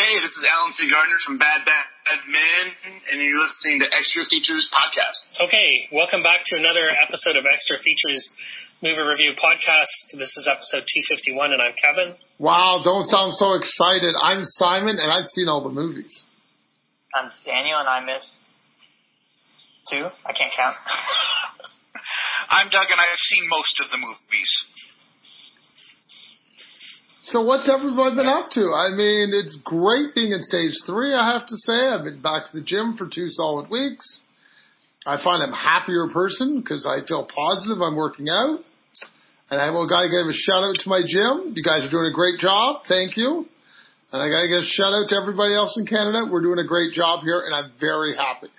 Hey, this is Alan C. Gardner from Bad Bad Men, and you're listening to Extra Features Podcast. Okay, welcome back to another episode of Extra Features Movie Review Podcast. This is episode 251, and I'm Kevin. Wow, don't sound so excited. I'm Simon, and I've seen all the movies. I'm Daniel, and I missed 2. I can't count. I'm Doug, and I've seen most of the movies. So what's everyone been up to? I mean, it's great being in stage 3, I have to say. I've been back to the gym for 2 solid weeks. I find I'm a happier person because I feel positive I'm working out. And I got to give a shout out to my gym. You guys are doing a great job. Thank you. And I got to give a shout out to everybody else in Canada. We're doing a great job here, and I'm very happy.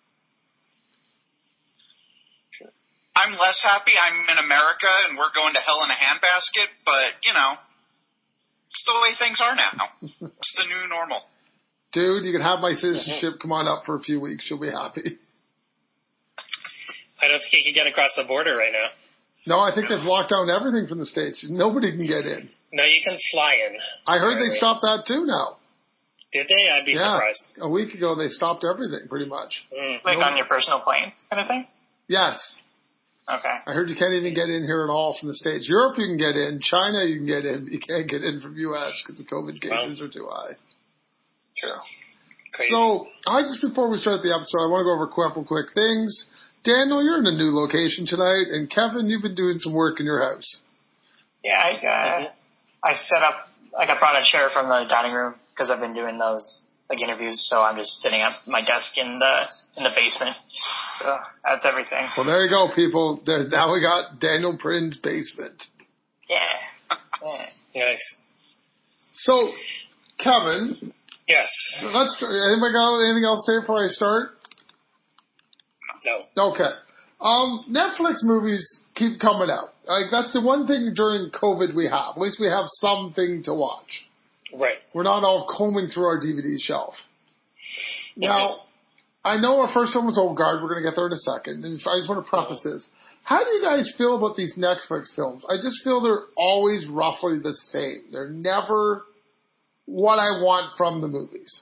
I'm less happy. I'm in America, and we're going to hell in a handbasket, but, you know, it's the way things are now. It's the new normal. Dude, you can have my citizenship. Come on up for a few weeks. You'll be happy. I don't think you can get across the border right now. No, I think they've locked down everything from the States. Nobody can get in. No, you can fly in. I heard they stopped that too now. Did they? I'd be surprised. A week ago they stopped everything pretty much. Like on your personal plane kind of thing? Yes. Okay. I heard you can't even get in here at all from the States. Europe you can get in. China you can get in. You can't get in from U.S. because the COVID cases are too high. True. Crazy. So, just before we start the episode, I want to go over a couple quick things. Daniel, you're in a new location tonight, and Kevin, you've been doing some work in your house. Yeah, I set up, I brought a chair from the dining room because I've been doing those interviews, so I'm just sitting at my desk in the basement. So that's everything. Well, there you go, people. Now we got Daniel Prin's basement. Yeah. Nice. So, Kevin. Yes. Anybody got anything else to say before I start? No. Okay. Netflix movies keep coming out. That's the one thing during COVID we have. At least we have something to watch. Right. We're not all combing through our DVD shelf. Now, I know our first one was Old Guard. We're going to get there in a second. And I just want to preface this. How do you guys feel about these Netflix films? I just feel they're always roughly the same. They're never what I want from the movies.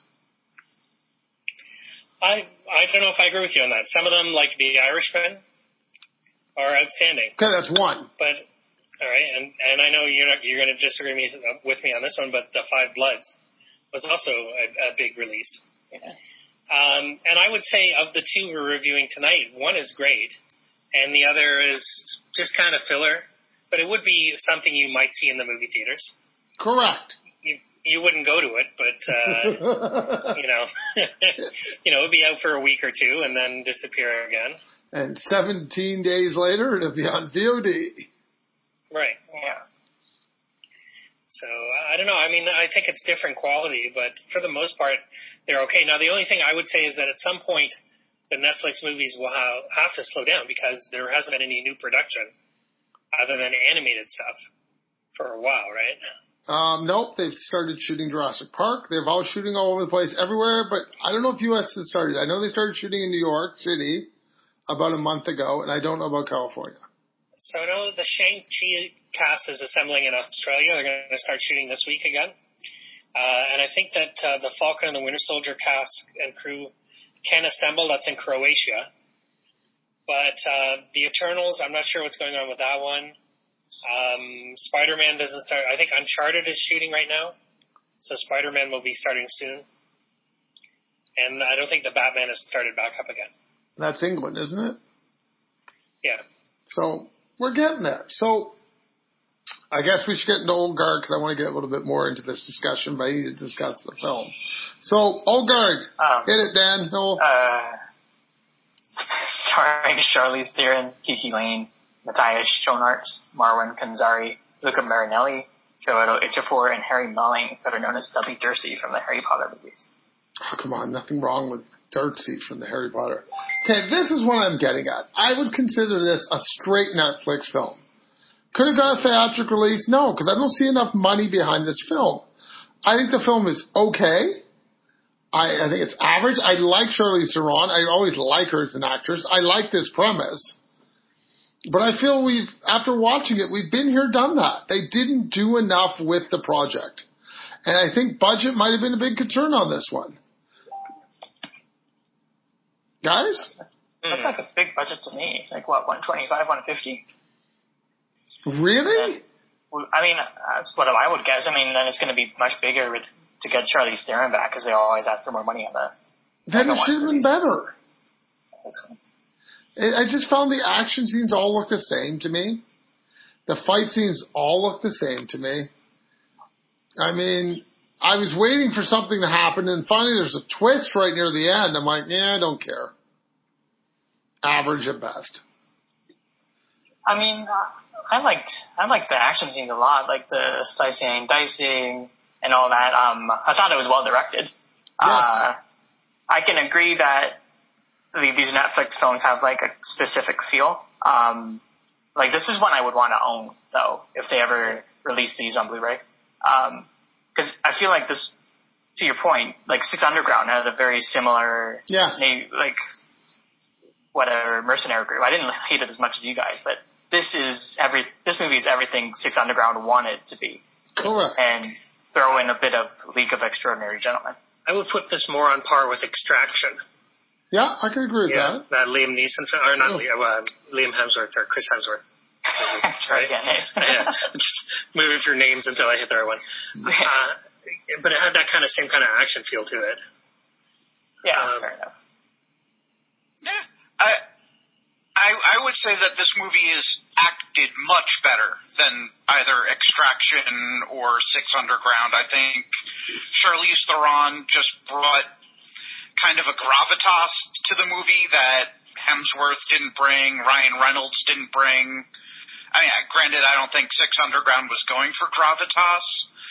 I don't know if I agree with you on that. Some of them, like The Irishman, are outstanding. Okay, that's one. But all right, and I know you're going to disagree with me on this one, but The Five Bloods was also a big release. Yeah. And I would say of the 2 we're reviewing tonight, one is great, and the other is just kind of filler. But it would be something you might see in the movie theaters. Correct. You wouldn't go to it, but it'd be out for a week or 2 and then disappear again. And 17 days later, it'll be on VOD. Right. Yeah. So, I don't know. I mean, I think it's different quality, but for the most part, they're okay. Now, the only thing I would say is that at some point, the Netflix movies will have to slow down because there hasn't been any new production other than animated stuff for a while, right? Nope, they've started shooting Jurassic Park. They're all shooting all over the place, everywhere, but I don't know if U.S. has started. I know they started shooting in New York City about a month ago, and I don't know about California. So I know the Shang-Chi cast is assembling in Australia. They're going to start shooting this week again. And I think that the Falcon and the Winter Soldier cast and crew can assemble. That's in Croatia. But the Eternals, I'm not sure what's going on with that one. Spider-Man doesn't start. I think Uncharted is shooting right now. So Spider-Man will be starting soon. And I don't think the Batman has started back up again. That's England, isn't it? Yeah. So we're getting there. So I guess we should get into Old Guard because I want to get a little bit more into this discussion, but I need to discuss the film. So, Old Guard, hit it, Dan. Starring Charlize Theron, Kiki Lane, Matthias Schoenaerts, Marwan Kanzari, Luca Marinelli, Joel Ejiofor, and Harry Melling, better known as Dudley Dursley from the Harry Potter movies. Oh, come on. Nothing wrong with Dursley from the Harry Potter. Okay, this is what I'm getting at. I would consider this a straight Netflix film. Could have got a theatrical release? No, because I don't see enough money behind this film. I think the film is okay. I think it's average. I like Charlize Theron. I always like her as an actress. I like this premise. But I feel after watching it, we've been here, done that. They didn't do enough with the project. And I think budget might have been a big concern on this one. Guys? That's like a big budget to me. Like, what, 125, 150? Really? I mean, that's what I would guess. I mean, then it's going to be much bigger to get Charlize Theron back because they always ask for more money on that. Then it should have been better. So. I just found the action scenes all look the same to me. The fight scenes all look the same to me. I mean, I was waiting for something to happen, and finally there's a twist right near the end. I'm like, I don't care. Average at best. I mean, I liked the action scenes a lot, like the slicing and dicing and all that. I thought it was well directed. Yes. I can agree that these Netflix films have like a specific feel. Like this is one I would want to own though, if they ever release these on Blu-ray. Cause I feel like this, to your point, like Six Underground had a very similar, like whatever mercenary group. I didn't hate it as much as you guys, but this movie is everything Six Underground wanted to be. Correct. And throw in a bit of League of Extraordinary Gentlemen. I would put this more on par with Extraction. Yeah, I can agree with that. That Liam Neeson film, or not Liam Hemsworth or Chris Hemsworth. Try again. Yeah, just moving through names until I hit the right one. But it had that same kind of action feel to it. Yeah, fair enough. Yeah, I would say that this movie is acted much better than either Extraction or Six Underground. I think Charlize Theron just brought kind of a gravitas to the movie that Hemsworth didn't bring, Ryan Reynolds didn't bring. I mean, granted, I don't think Six Underground was going for gravitas,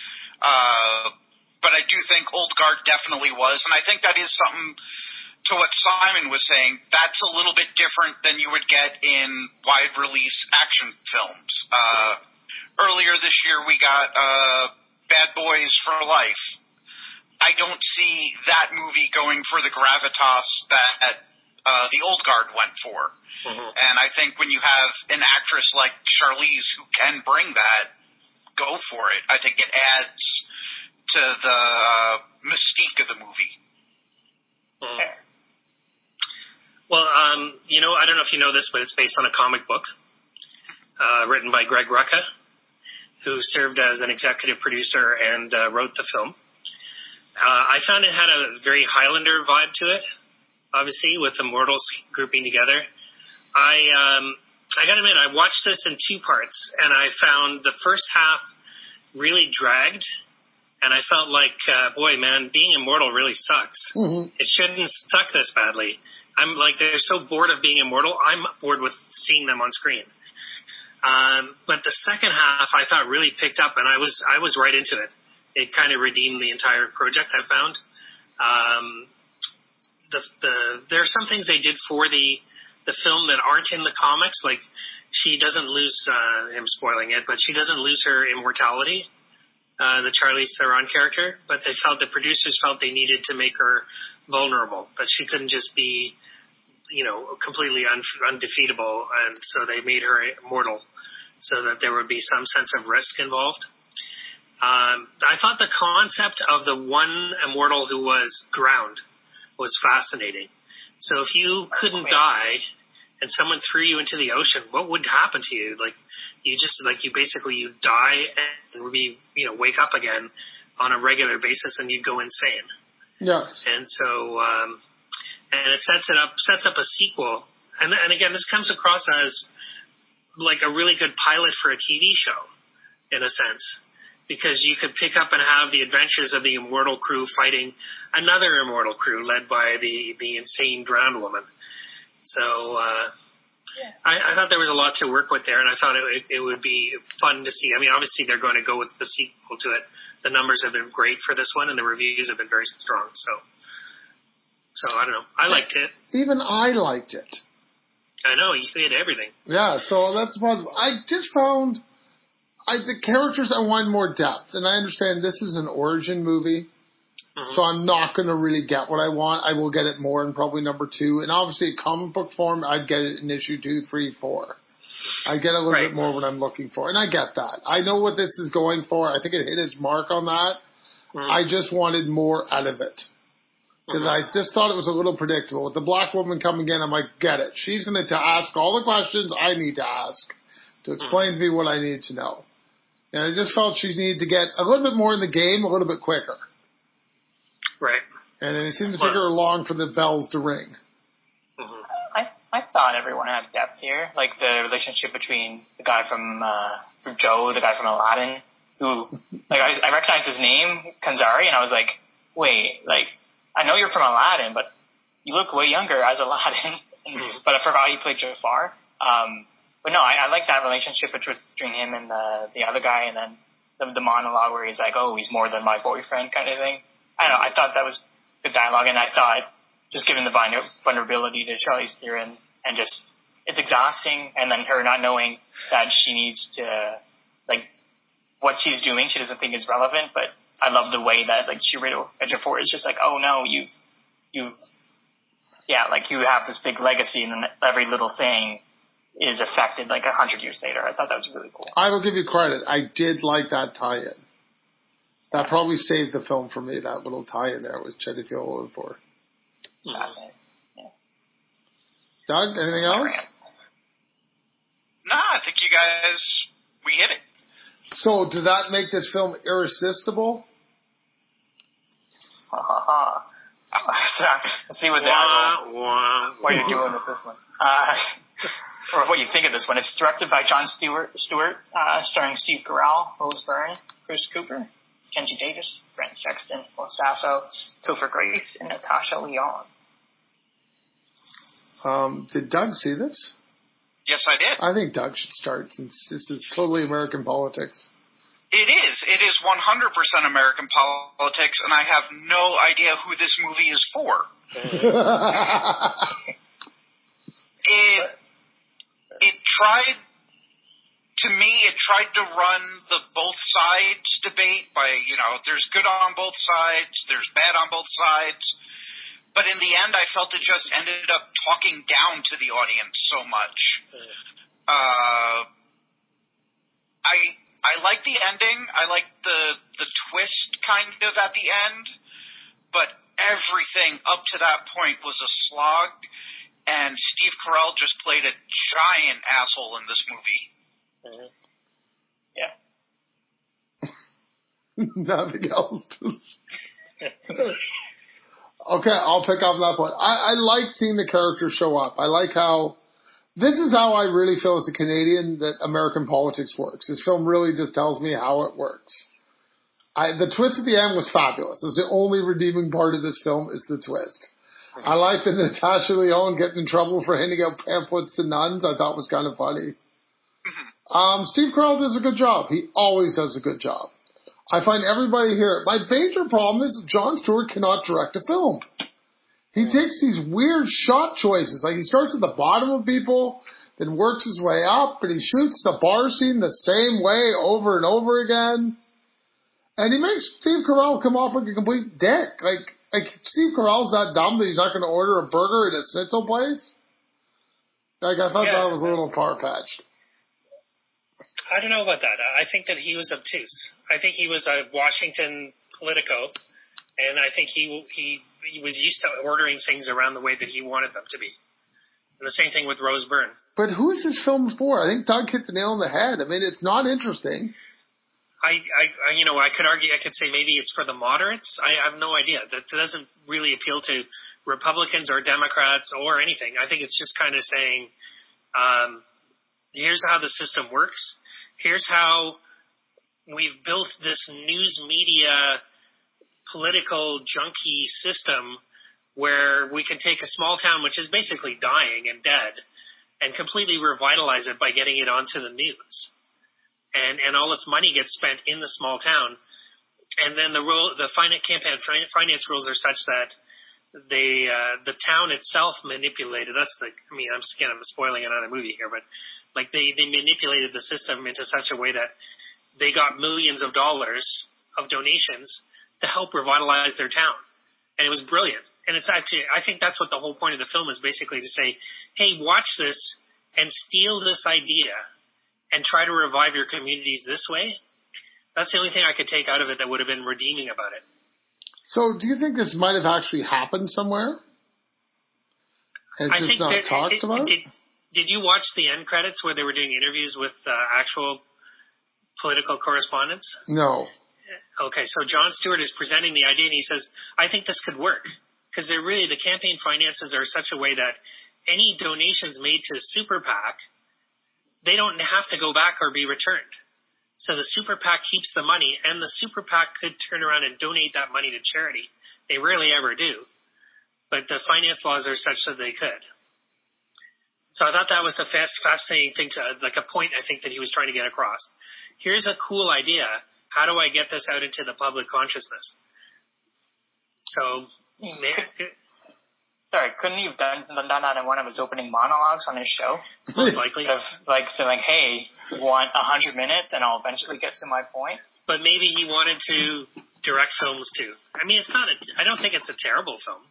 but I do think Old Guard definitely was, and I think that is something to what Simon was saying. That's a little bit different than you would get in wide release action films. Earlier this year, we got Bad Boys for Life. I don't see that movie going for the gravitas that the Old Guard went for. Mm-hmm. And I think when you have an actress like Charlize who can bring that, go for it. I think it adds to the mystique of the movie. Mm. Well, I don't know if you know this, but it's based on a comic book written by Greg Rucka, who served as an executive producer and wrote the film. I found it had a very Highlander vibe to it, obviously, with the Immortals grouping together. I gotta admit, I watched this in two parts, and I found the first half really dragged, and I felt like, boy, man, being immortal really sucks. Mm-hmm. It shouldn't suck this badly. I'm like, they're so bored of being immortal, I'm bored with seeing them on screen. But the second half, I thought really picked up, and I was right into it. It kind of redeemed the entire project, I found. There are some things they did for the film that aren't in the comics. Like, she doesn't lose, I'm spoiling it, but she doesn't lose her immortality, the Charlize Theron character. But the producers felt they needed to make her vulnerable, that she couldn't just be, completely undefeatable. And so they made her immortal so that there would be some sense of risk involved. I thought the concept of the one immortal who was drowned was fascinating. So if you couldn't die and someone threw you into the ocean, what would happen to you? You die and wake up again on a regular basis, and you'd go insane. Yes. And so, and it sets up a sequel. And again, this comes across as like a really good pilot for a TV show, in a sense. Because you could pick up and have the adventures of the immortal crew fighting another immortal crew led by the insane drowned woman. So I thought there was a lot to work with there, and I thought it would be fun to see. I mean, obviously they're going to go with the sequel to it. The numbers have been great for this one, and the reviews have been very strong. So I don't know. I liked it. Even I liked it. I know, you hate everything. Yeah, so that's one. I just found... the characters, I want more depth. And I understand this is an origin movie, so I'm not going to really get what I want. I will get it more in probably number 2. And obviously, comic book form, I'd get it in issue 2, 3, 4. I get a little bit more what I'm looking for. And I get that. I know what this is going for. I think it hit its mark on that. I just wanted more out of it. Because I just thought it was a little predictable. With the black woman coming in, I'm like, get it. She's going to ask all the questions I need to ask to explain to me what I need to know. And I just felt she needed to get a little bit more in the game, a little bit quicker. Right. And it seemed to take her long for the bells to ring. I thought everyone had depth here, like the relationship between the guy from Joe, the guy from Aladdin, who, like, I recognized his name, Kanzari, and I was like, wait, like, I know you're from Aladdin, but you look way younger as Aladdin. But I forgot he played Jafar. But no, I like that relationship between him and the other guy, and then the monologue where he's like, oh, he's more than my boyfriend kind of thing. I don't know, I thought that was good dialogue, and I thought, just given the vulnerability to Charlize Theron, and just, it's exhausting, and then her not knowing that she needs to, like, what she's doing, she doesn't think is relevant, but I love the way that, like, Chiwetel Ejiofor is just like, oh no, you have this big legacy, and then every little thing is affected, like, 100 years later. I thought that was really cool. I will give you credit. I did like that tie-in. That probably saved the film for me, that little tie-in there with Chiwetel Ejiofor. Fascinating. Yeah. Doug, anything else? Nah, I think you guys, we hit it. So, did that make this film irresistible? Let's see what you're doing with this one. Or what you think of this one. It's directed by Jon Stewart, starring Steve Carell, Rose Byrne, Chris Cooper, Kenji Davis, Brent Sexton, Will Sasso, Topher Grace, and Natasha Lyonne. Did Doug see this? Yes, I did. I think Doug should start, since this is totally American politics. It is. It is 100% American politics, and I have no idea who this movie is for. It tried to run the both sides debate by, there's good on both sides, there's bad on both sides. But in the end, I felt it just ended up talking down to the audience so much. I like the ending. I like the twist kind of at the end. But everything up to that point was a slog. And Steve Carell just played a giant asshole in this movie. Yeah. Nothing else. Okay, I'll pick up that point. I like seeing the characters show up. I like how, this is how I really feel as a Canadian that American politics works. This film really just tells me how it works. The twist at the end was fabulous. It's the only redeeming part of this film is the twist. I like that Natasha Lyonne getting in trouble for handing out pamphlets to nuns. I thought was kind of funny. Steve Carell does a good job. He always does a good job. I find everybody here. My major problem is Jon Stewart cannot direct a film. He takes these weird shot choices. Like, he starts at the bottom of people, then works his way up, and he shoots the bar scene the same way over and over again. And he makes Steve Carell come off like a complete dick. Like Steve Carell's that dumb that he's not going to order a burger at a schnitzel place. Like, I thought that was a little far-fetched. I don't know about that. I think that he was obtuse. I think he was a Washington politico, and I think he was used to ordering things around the way that he wanted them to be. And the same thing with Rose Byrne. But who is this film for? I think Doug hit the nail on the head. I mean, it's not interesting. I could argue, I could say maybe it's for the moderates. I have no idea. That doesn't really appeal to Republicans or Democrats or anything. I think it's just kind of saying, here's how the system works. Here's how we've built this news media political junkie system where we can take a small town, which is basically dying and dead, and completely revitalize it by getting it onto the news. And all this money gets spent in the small town. And then the campaign finance rules are such that the town itself manipulated. I'm spoiling another movie here, but like they manipulated the system into such a way that they got millions of dollars of donations to help revitalize their town. And it was brilliant. And it's actually, I think that's what the whole point of the film is, basically to say, hey, watch this and steal this idea and try to revive your communities this way. That's the only thing I could take out of it that would have been redeeming about it. So, do you think this might have actually happened somewhere? And it's just not talked about? Did you watch the end credits where they were doing interviews with actual political correspondents? No. Okay, so Jon Stewart is presenting the idea, and he says, I think this could work. Because the campaign finances are such a way that any donations made to Super PAC, they don't have to go back or be returned. So the Super PAC keeps the money, and the Super PAC could turn around and donate that money to charity. They rarely ever do. But the finance laws are such that they could. So I thought that was a fascinating thing, like a point I think that he was trying to get across. Here's a cool idea. How do I get this out into the public consciousness? So, sorry, couldn't he have done that in one of his opening monologues on his show? Most likely. Like, hey, you want 100 minutes and I'll eventually get to my point? But maybe he wanted to direct films too. I mean, I don't think it's a terrible film.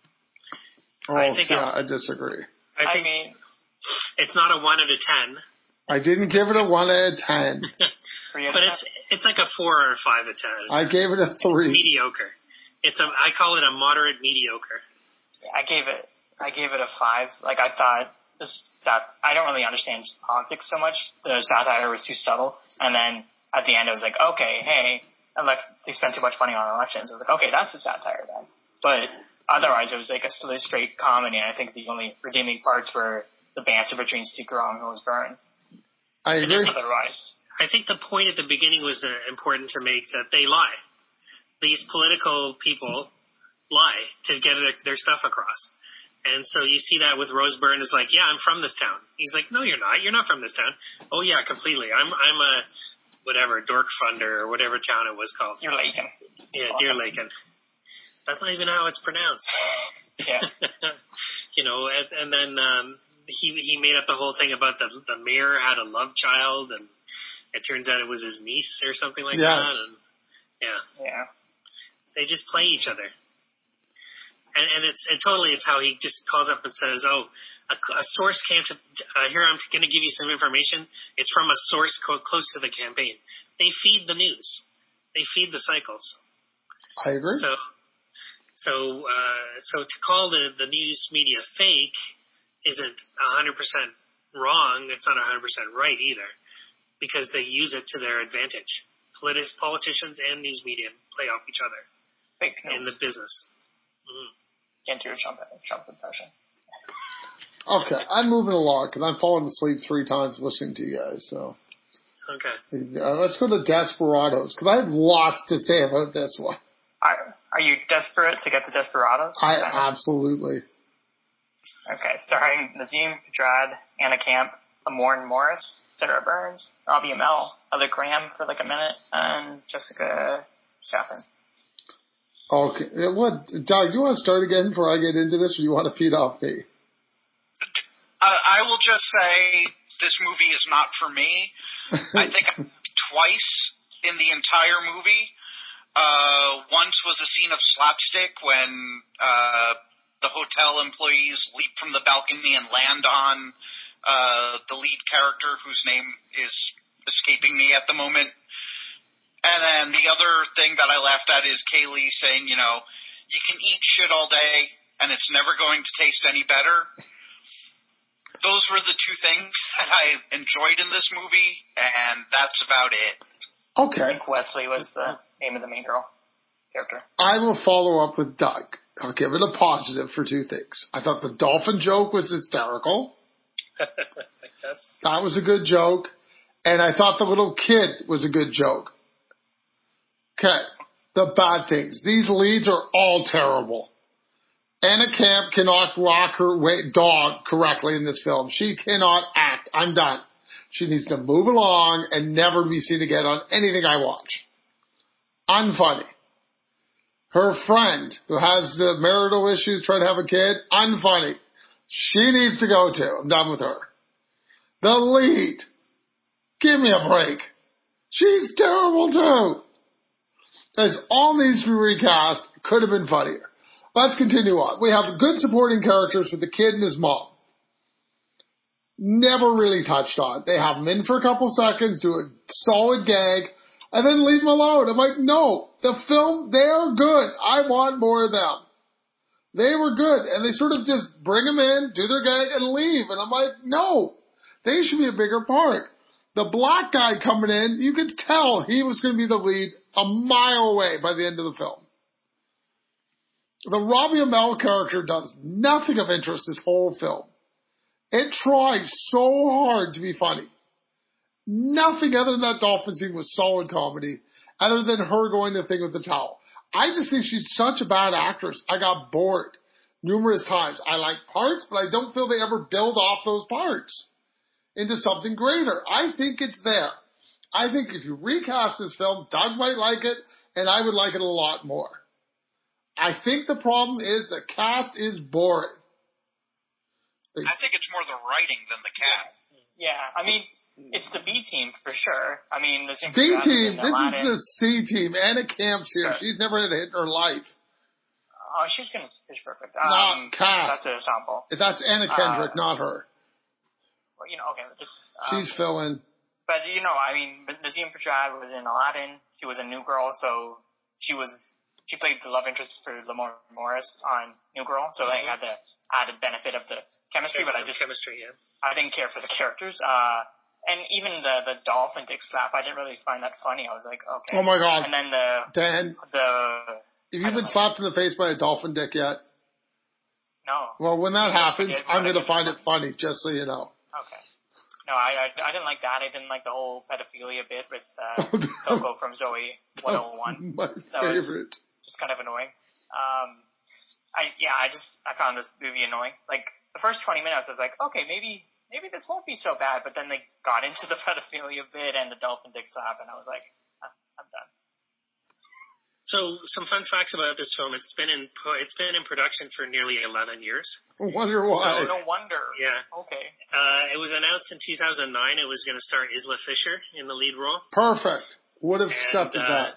I disagree. I think it's not a 1 out of 10. I didn't give it a 1 out of 10. But it's like a 4 or a 5 out of 10. I gave it a 3. It's mediocre. I call it a moderate mediocre. Yeah, I gave it a 5. Like, I thought I don't really understand politics so much. The satire was too subtle. And then at the end, it was like, okay, hey, they spent too much money on elections. I was like, okay, that's a satire then. But otherwise, it was like a straight comedy. And I think the only redeeming parts were the banter between Steve Carell and Rose Byrne. I agree. Otherwise, I think the point at the beginning was important to make, that they lie. These political people lie to get their stuff across. And so you see that with Rose Byrne is like, yeah, I'm from this town. He's like, no, you're not. You're not from this town. Oh, yeah, completely. I'm a whatever, Dork Funder or whatever town it was called. Deer Laken. Yeah, Deer Laken. That's not even how it's pronounced. Yeah. And then he made up the whole thing about the mayor had a love child, and it turns out it was his niece or something like that. And yeah. They just play each other. And it's how he just calls up and says, a source came to, here I'm going to give you some information. It's from a source close to the campaign. They feed the news. They feed the cycles. I agree. So to call the news media fake isn't 100% wrong. It's not 100% right either, because they use it to their advantage. Politicians and news media play off each other fake news in the business. Mm-hmm. Can't do a Trump impression. Okay, I'm moving along because I'm falling asleep 3 times listening to you guys. So, okay, let's go to Desperados because I have lots to say about this one. Are you desperate to get to Desperados? Absolutely. Okay, starring Nazim Pedrad, Anna Camp, Amorn Morris, Sarah Burns, Robbie Amell, Heather Graham for like a minute, and Jessica Chapin. Okay. What, Doug, do you want to start again before I get into this, or do you want to feed off me? I will just say this movie is not for me. I think twice in the entire movie. Once was a scene of slapstick when the hotel employees leap from the balcony and land on the lead character, whose name is escaping me at the moment. And then the other thing that I laughed at is Kaylee saying, you can eat shit all day and it's never going to taste any better. Those were the 2 things that I enjoyed in this movie, and that's about it. Okay. I think Wesley was the name of the main girl character. I will follow up with Doug. I'll give it a positive for 2 things. I thought the dolphin joke was hysterical. That was a good joke. And I thought the little kid was a good joke. Okay, the bad things. These leads are all terrible. Anna Camp cannot rock her dog correctly in this film. She cannot act. I'm done. She needs to move along and never be seen again on anything I watch. Unfunny. Her friend, who has the marital issues trying to have a kid, unfunny. She needs to go too. I'm done with her. The lead. Give me a break. She's terrible too. As all needs to be recast, could have been funnier. Let's continue on. We have good supporting characters with the kid and his mom. Never really touched on. They have him in for a couple seconds, do a solid gag. and then leave them alone. I'm like, no, the film, they're good. I want more of them. They were good, and they sort of just bring them in, do their gag, and leave. And I'm like, no, they should be a bigger part. The black guy coming in, you could tell he was going to be the lead a mile away by the end of the film. The Robbie Amell character does nothing of interest this whole film. It tried so hard to be funny. Nothing other than that dolphin scene was solid comedy, other than her going to the thing with the towel. I just think she's such a bad actress. I got bored numerous times. I like parts, but I don't feel they ever build off those parts into something greater. I think it's there. I think if you recast this film, Doug might like it, and I would like it a lot more. I think the problem is the cast is boring. I think it's more the writing than the cast. Yeah, I mean, it's the B team for sure. I mean, the B team. This is the C team. Anna Camp's here. Sure. She's never had a hit in her life. Oh, she's gonna pitch perfect. Not cast. That's a sample. That's Anna Kendrick, not her. Well, okay, just. She's filling. But I mean, Nazim Pedrad was in Aladdin. She was a New Girl, so she played the love interest for Lamorne Morris on New Girl, so they had the added benefit of the chemistry. But I didn't care for the characters. And even the dolphin dick slap, I didn't really find that funny. I was like, okay. Oh my god. And then Dan, have you been slapped in the face by a dolphin dick yet? No. Well, when that happens, I'm going to find it funny, just so you know. Okay. No, I didn't like that. I didn't like the whole pedophilia bit with Coco from Zoe 101. My favorite. Just kind of annoying. I found this movie annoying. Like the first 20 minutes, I was like, okay, maybe this won't be so bad. But then they got into the pedophilia bit and the dolphin dick slap, and I was like, I'm done. So some fun facts about this film. It's been in production for nearly 11 years. I wonder why. So, no wonder. Yeah. Okay. It was announced in 2009. It was going to star Isla Fisher in the lead role. Perfect. Would have accepted that.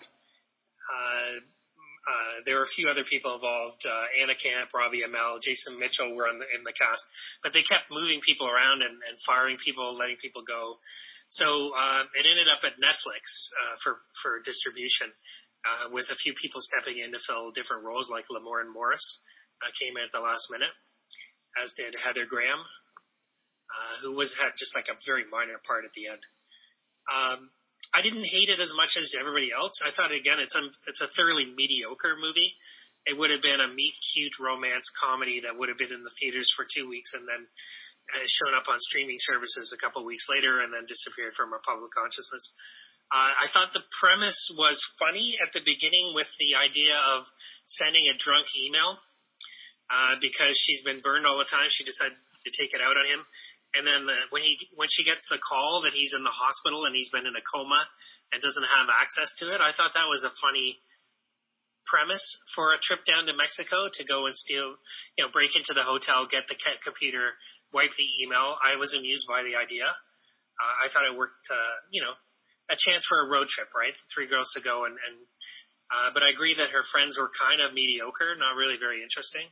There were a few other people involved. Anna Camp, Robbie Amell, Jason Mitchell were in the cast, but they kept moving people around and firing people, letting people go. So it ended up at Netflix for distribution. With a few people stepping in to fill different roles, like Lamorne Morris came in at the last minute, as did Heather Graham, who had just like a very minor part at the end. I didn't hate it as much as everybody else. I thought, again, it's a thoroughly mediocre movie. It would have been a meet-cute romance comedy that would have been in the theaters for 2 weeks and then shown up on streaming services a couple of weeks later and then disappeared from our public consciousness. I thought the premise was funny at the beginning with the idea of sending a drunk email because she's been burned all the time. She decided to take it out on him. And then when she gets the call that he's in the hospital and he's been in a coma and doesn't have access to it, I thought that was a funny premise for a trip down to Mexico to go and steal, break into the hotel, get the computer, wipe the email. I was amused by the idea. I thought it worked, a chance for a road trip, right? 3 girls to go but I agree that her friends were kind of mediocre, not really very interesting.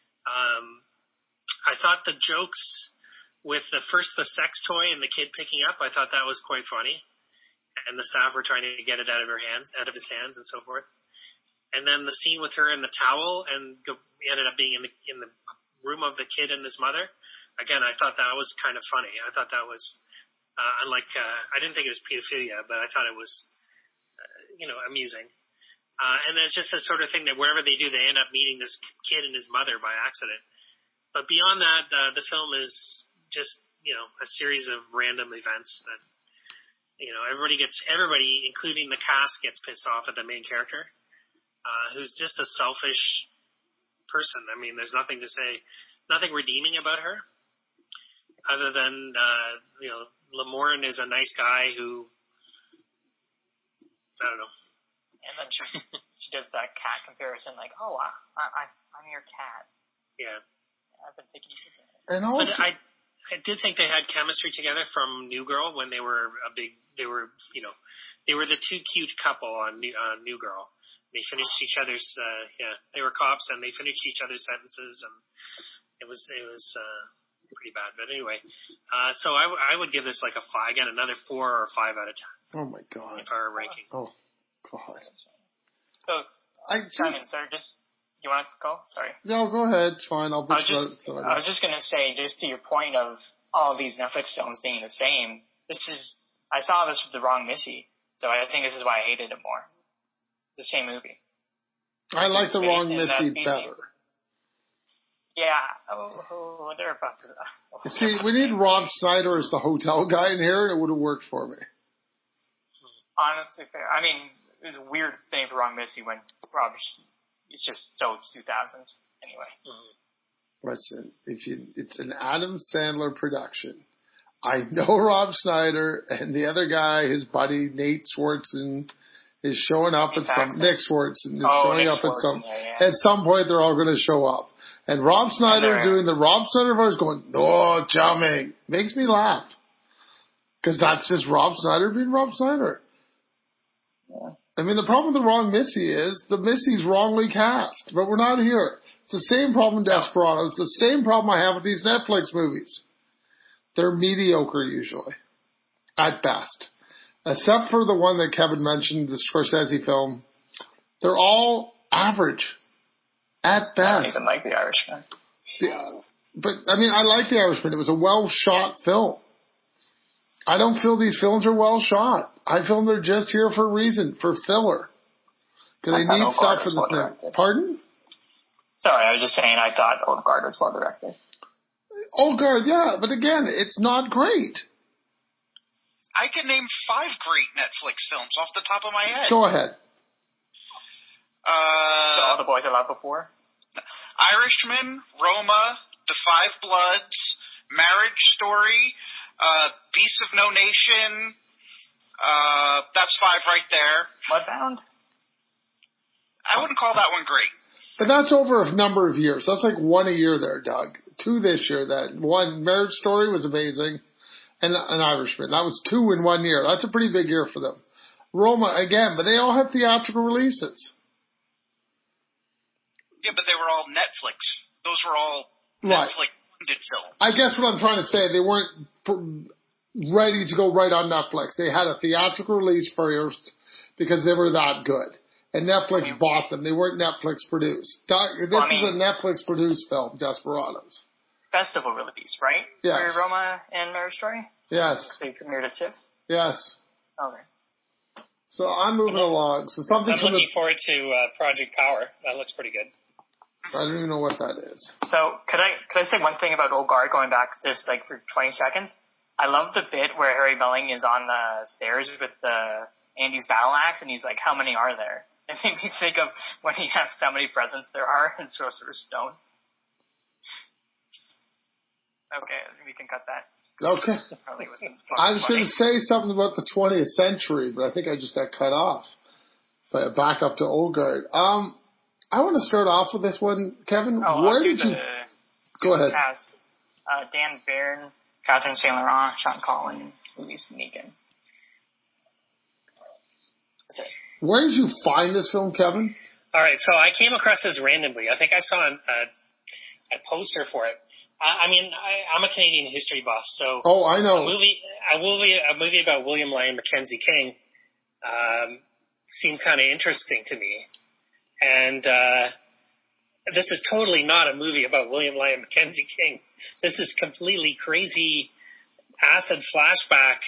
I thought the jokes with the sex toy and the kid picking up, I thought that was quite funny. And the staff were trying to get it out of his hands and so forth. And then the scene with her in the towel and ended up being in the room of the kid and his mother. Again, I thought that was kind of funny. I thought that was unlike, I didn't think it was pedophilia, but I thought it was, amusing. And it's just a sort of thing that wherever they do, they end up meeting this kid and his mother by accident. But beyond that, the film is just, a series of random events that, everybody, including the cast, gets pissed off at the main character, who's just a selfish person. I mean, there's nothing redeeming about her. Other than, Lamorne is a nice guy who, I don't know. And then she does that cat comparison, like, oh, I'm your cat. Yeah. I've been thinking. And also, but I did think they had chemistry together from New Girl when they were they were the two cute couple on New Girl. They finished each other's, they were cops and they finished each other's sentences and it was pretty bad. But anyway, so I would give this like a 5, again, another 4 or 5 out of Oh my God. Our ranking. Oh God. So, I Simon, just sir, you want to go? Sorry. no. Go ahead. It's fine. I'll. I was just going to say, just to your point of all these Netflix films being the same, I saw this with The Wrong Missy, so I think this is why I hated it more. The same movie. I like The Wrong And Missy that better. Yeah. They're about to... See, we need Rob Schneider as the hotel guy in here, and it would have worked for me. Honestly, fair. I mean, it was a weird thing for Wrong Missy when it's just so 2000s anyway. Listen, it's an Adam Sandler production. I know Rob Schneider and the other guy, his buddy Nate Swartzen, is showing up at some Nick Swartzen is showing up at some. Yeah. At some point, they're all going to show up. And Rob Schneider doing the Rob Schneider voice, going, "Oh, charming," makes me laugh because that's just Rob Schneider being Rob Schneider. Yeah. I mean, the problem with The Wrong Missy is the Missy's wrongly cast, but we're not here. It's the same problem in Desperado. It's the same problem I have with these Netflix movies. They're mediocre usually, at best. Except for the one that Kevin mentioned, the Scorsese film. They're all average, at best. I don't even like The Irishman. Yeah, but, I mean, I like The Irishman. It was a well-shot film. I don't feel these films are well shot. I feel they're just here for a reason, for filler. Because they need stuff for the snap. Pardon? Sorry, I was just saying I thought Old Guard was well directed. Old Guard, yeah, but again, it's not great. I can name 5 great Netflix films off the top of my head. Go ahead. All the Boys I Loved Before? Irishman, Roma, The Five Bloods, Marriage Story, Beasts of No Nation. That's 5 right there. Mudbound? I wouldn't call that one great. But that's over a number of years. That's like 1 a year there, Doug. 2 this year. That one, Marriage Story was amazing. And an Irishman. That was 2 in 1 year. That's a pretty big year for them. Roma, again, but they all have theatrical releases. Yeah, but they were all Netflix. Those were all Netflix-funded films. I guess what I'm trying to say, they weren't ready to go right on Netflix. They had a theatrical release first because they were that good. And Netflix bought them. They weren't Netflix produced. This is a Netflix produced film, Desperados. Festival release, right? Yes. For Roma and Marriage Story? Yes. They premiered at TIFF? Yes. Okay. So I'm moving along. So something I'm looking forward to Project Power. That looks pretty good. I don't even know what that is. So could I say one thing about Old Guard going back this like for 20 seconds? I love the bit where Harry Melling is on the stairs with Andy's battle axe and he's like, "How many are there?" It made me think of when he asks how many presents there are in Sorcerer's Stone. Okay, we can cut that. Okay. I was going to say something about the 20th century, but I think I just got cut off. But back up to Old Guard. I want to start off with this one, Kevin. Where did you go ahead? Cast, Dan Byrne, Catherine St. Laurent, Sean Collins, Louise Negan. That's it. Where did you find this film, Kevin? All right, so I came across this randomly. I think I saw a poster for it. I'm a Canadian history buff, so I know a movie about William Lyon Mackenzie King seemed kind of interesting to me, and this is totally not a movie about William Lyon Mackenzie King. This is completely crazy acid flashback.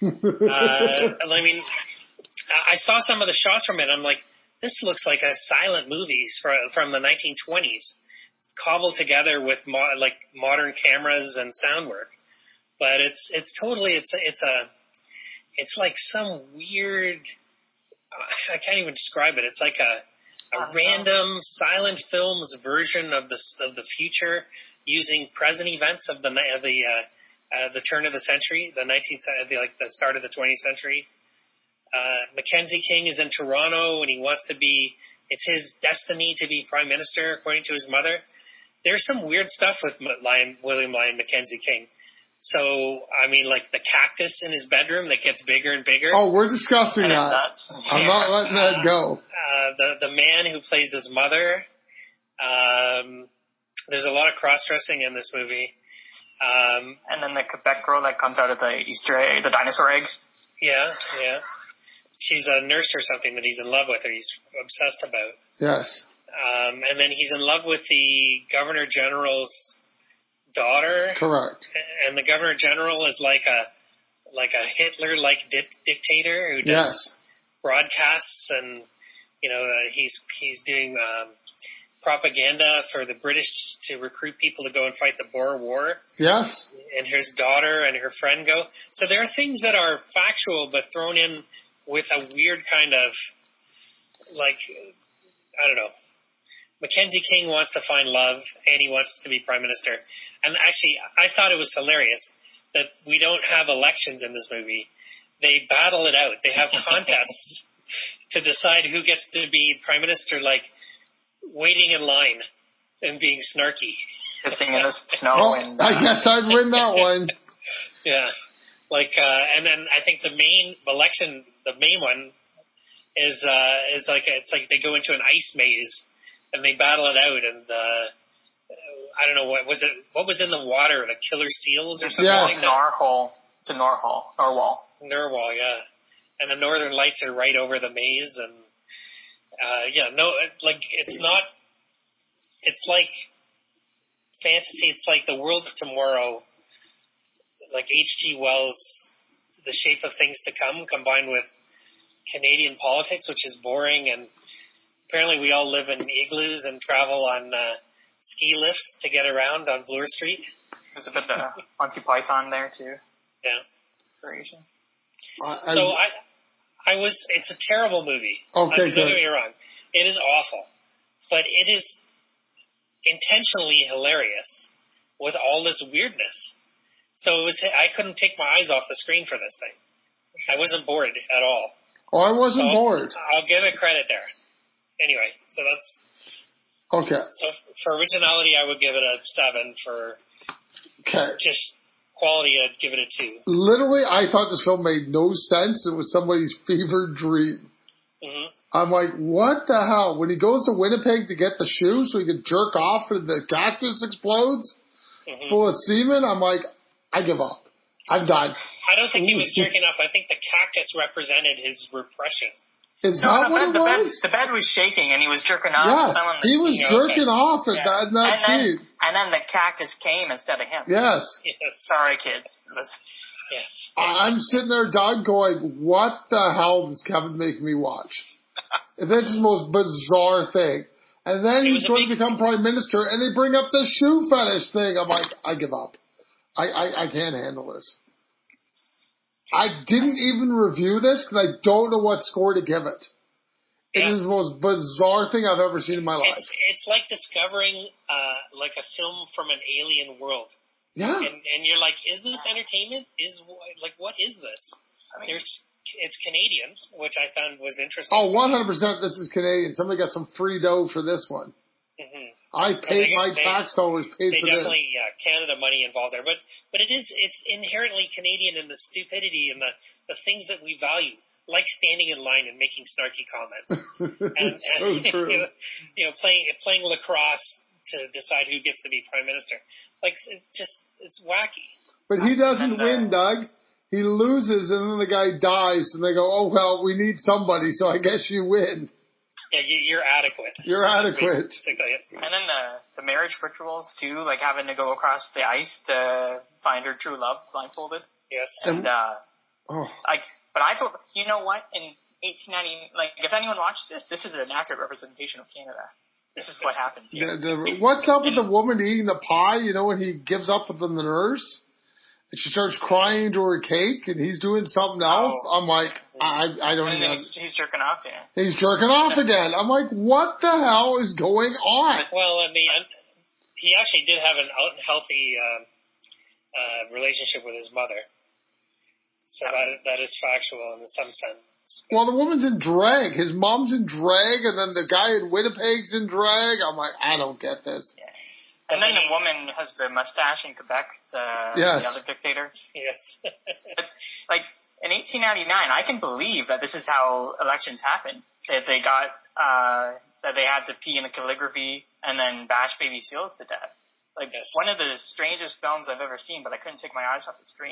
I saw some of the shots from it. I'm like, this looks like a silent movie from the 1920s, cobbled together with modern cameras and sound work. But it's like some weird. I can't even describe it. It's like a random silent films version of the future using present events of the turn of the century, the start of the 20th century. Mackenzie King is in Toronto and he wants to be, it's his destiny to be prime minister according to his mother. There's some weird stuff with William Lyon Mackenzie King. So, like the cactus in his bedroom that gets bigger and bigger. Oh, we're discussing that. I'm not letting that go. The man who plays his mother. There's a lot of cross-dressing in this movie. And then the Quebec girl that comes out of the Easter egg, the dinosaur egg. Yeah. she's a nurse or something that he's in love with or he's obsessed about. Yes. And then he's in love with the Governor General's daughter. Correct. And the Governor General is like a Hitler-like dictator who does broadcasts, and he's doing propaganda for the British to recruit people to go and fight the Boer War. Yes. And his daughter and her friend go. So there are things that are factual but thrown in with a weird kind of, like, I don't know. Mackenzie King wants to find love, and he wants to be prime minister. And actually, I thought it was hilarious that we don't have elections in this movie. They battle it out. They have contests to decide who gets to be prime minister, like waiting in line and being snarky. Pissing in the snow. I guess I'd win that one. Yeah. And then I think the main one is like, it's like they go into an ice maze and they battle it out, and I don't know what was in the water, the killer seals or something like that. Narwhal. It's a narwhal. Narwhal, yeah. And the northern lights are right over the maze, and it's like fantasy. It's like the world of tomorrow, like H.G. Wells' The Shape of Things to Come, combined with Canadian politics, which is boring, and apparently we all live in igloos and travel on ski lifts to get around on Bloor Street. There's a bit of Monty Python there too. Yeah. Inspiration. It's a terrible movie. Okay, don't get me wrong. It is awful. But it is intentionally hilarious with all this weirdness. So I couldn't take my eyes off the screen for this thing. I wasn't bored at all. Oh, I wasn't bored. I'll give it credit there. Anyway, so that's... Okay. So for originality, I would give it a 7. For just quality, I'd give it a 2. Literally, I thought this film made no sense. It was somebody's fevered dream. Mm-hmm. I'm like, what the hell? When he goes to Winnipeg to get the shoe so he can jerk off and the cactus explodes full of semen, I'm like, I give up. I'm done. I don't think he was jerking off. I think the cactus represented his repression. Is that what it was? The bed was shaking and he was jerking off. Yeah, he was jerking off at that scene. And then the cactus came instead of him. Yes. Sorry, kids. Yes. I'm sitting there, Doug, going, what the hell does Kevin make me watch? This is the most bizarre thing. And then he's going to become prime minister, and they bring up the shoe fetish thing. I'm like, I give up. I can't handle this. I didn't even review this because I don't know what score to give it. It is the most bizarre thing I've ever seen in my life. It's like discovering like a film from an alien world. Yeah. And you're like, is this entertainment? What is this? I mean, it's Canadian, which I found was interesting. Oh, 100% this is Canadian. Somebody got some free dough for this one. Mm-hmm. I paid my tax dollars paid for this. Definitely, Canada money involved there. But it's inherently Canadian in the stupidity and the things that we value, like standing in line and making snarky comments. and so true. Playing lacrosse to decide who gets to be prime minister. Like, it's wacky. But he doesn't win, Doug. He loses, and then the guy dies, and they go, oh, well, we need somebody, so I guess you win. Yeah, you're adequate. You're adequate. And then the marriage rituals, too, like having to go across the ice to find her true love blindfolded. Yes. And, but I thought, you know what, in 1890, like, if anyone watches this is an accurate representation of Canada. This is what happens here. What's up with the woman eating the pie, when he gives up with the nurse? And she starts crying into her cake, and he's doing something else. I'm like, I don't even know. He's jerking off, yeah. He's jerking off again. I'm like, what the hell is going on? Well, he actually did have an unhealthy relationship with his mother. So that is factual in some sense. Well, the woman's in drag. His mom's in drag, and then the guy in Winnipeg's in drag. I'm like, I don't get this. Yeah. And then the woman has the mustache in Quebec, the other dictator. Yes. But, like, in 1899, I can believe that this is how elections happen. That they got, that they had to pee in the calligraphy and then bash baby seals to death. Like, one of the strangest films I've ever seen, but I couldn't take my eyes off the screen.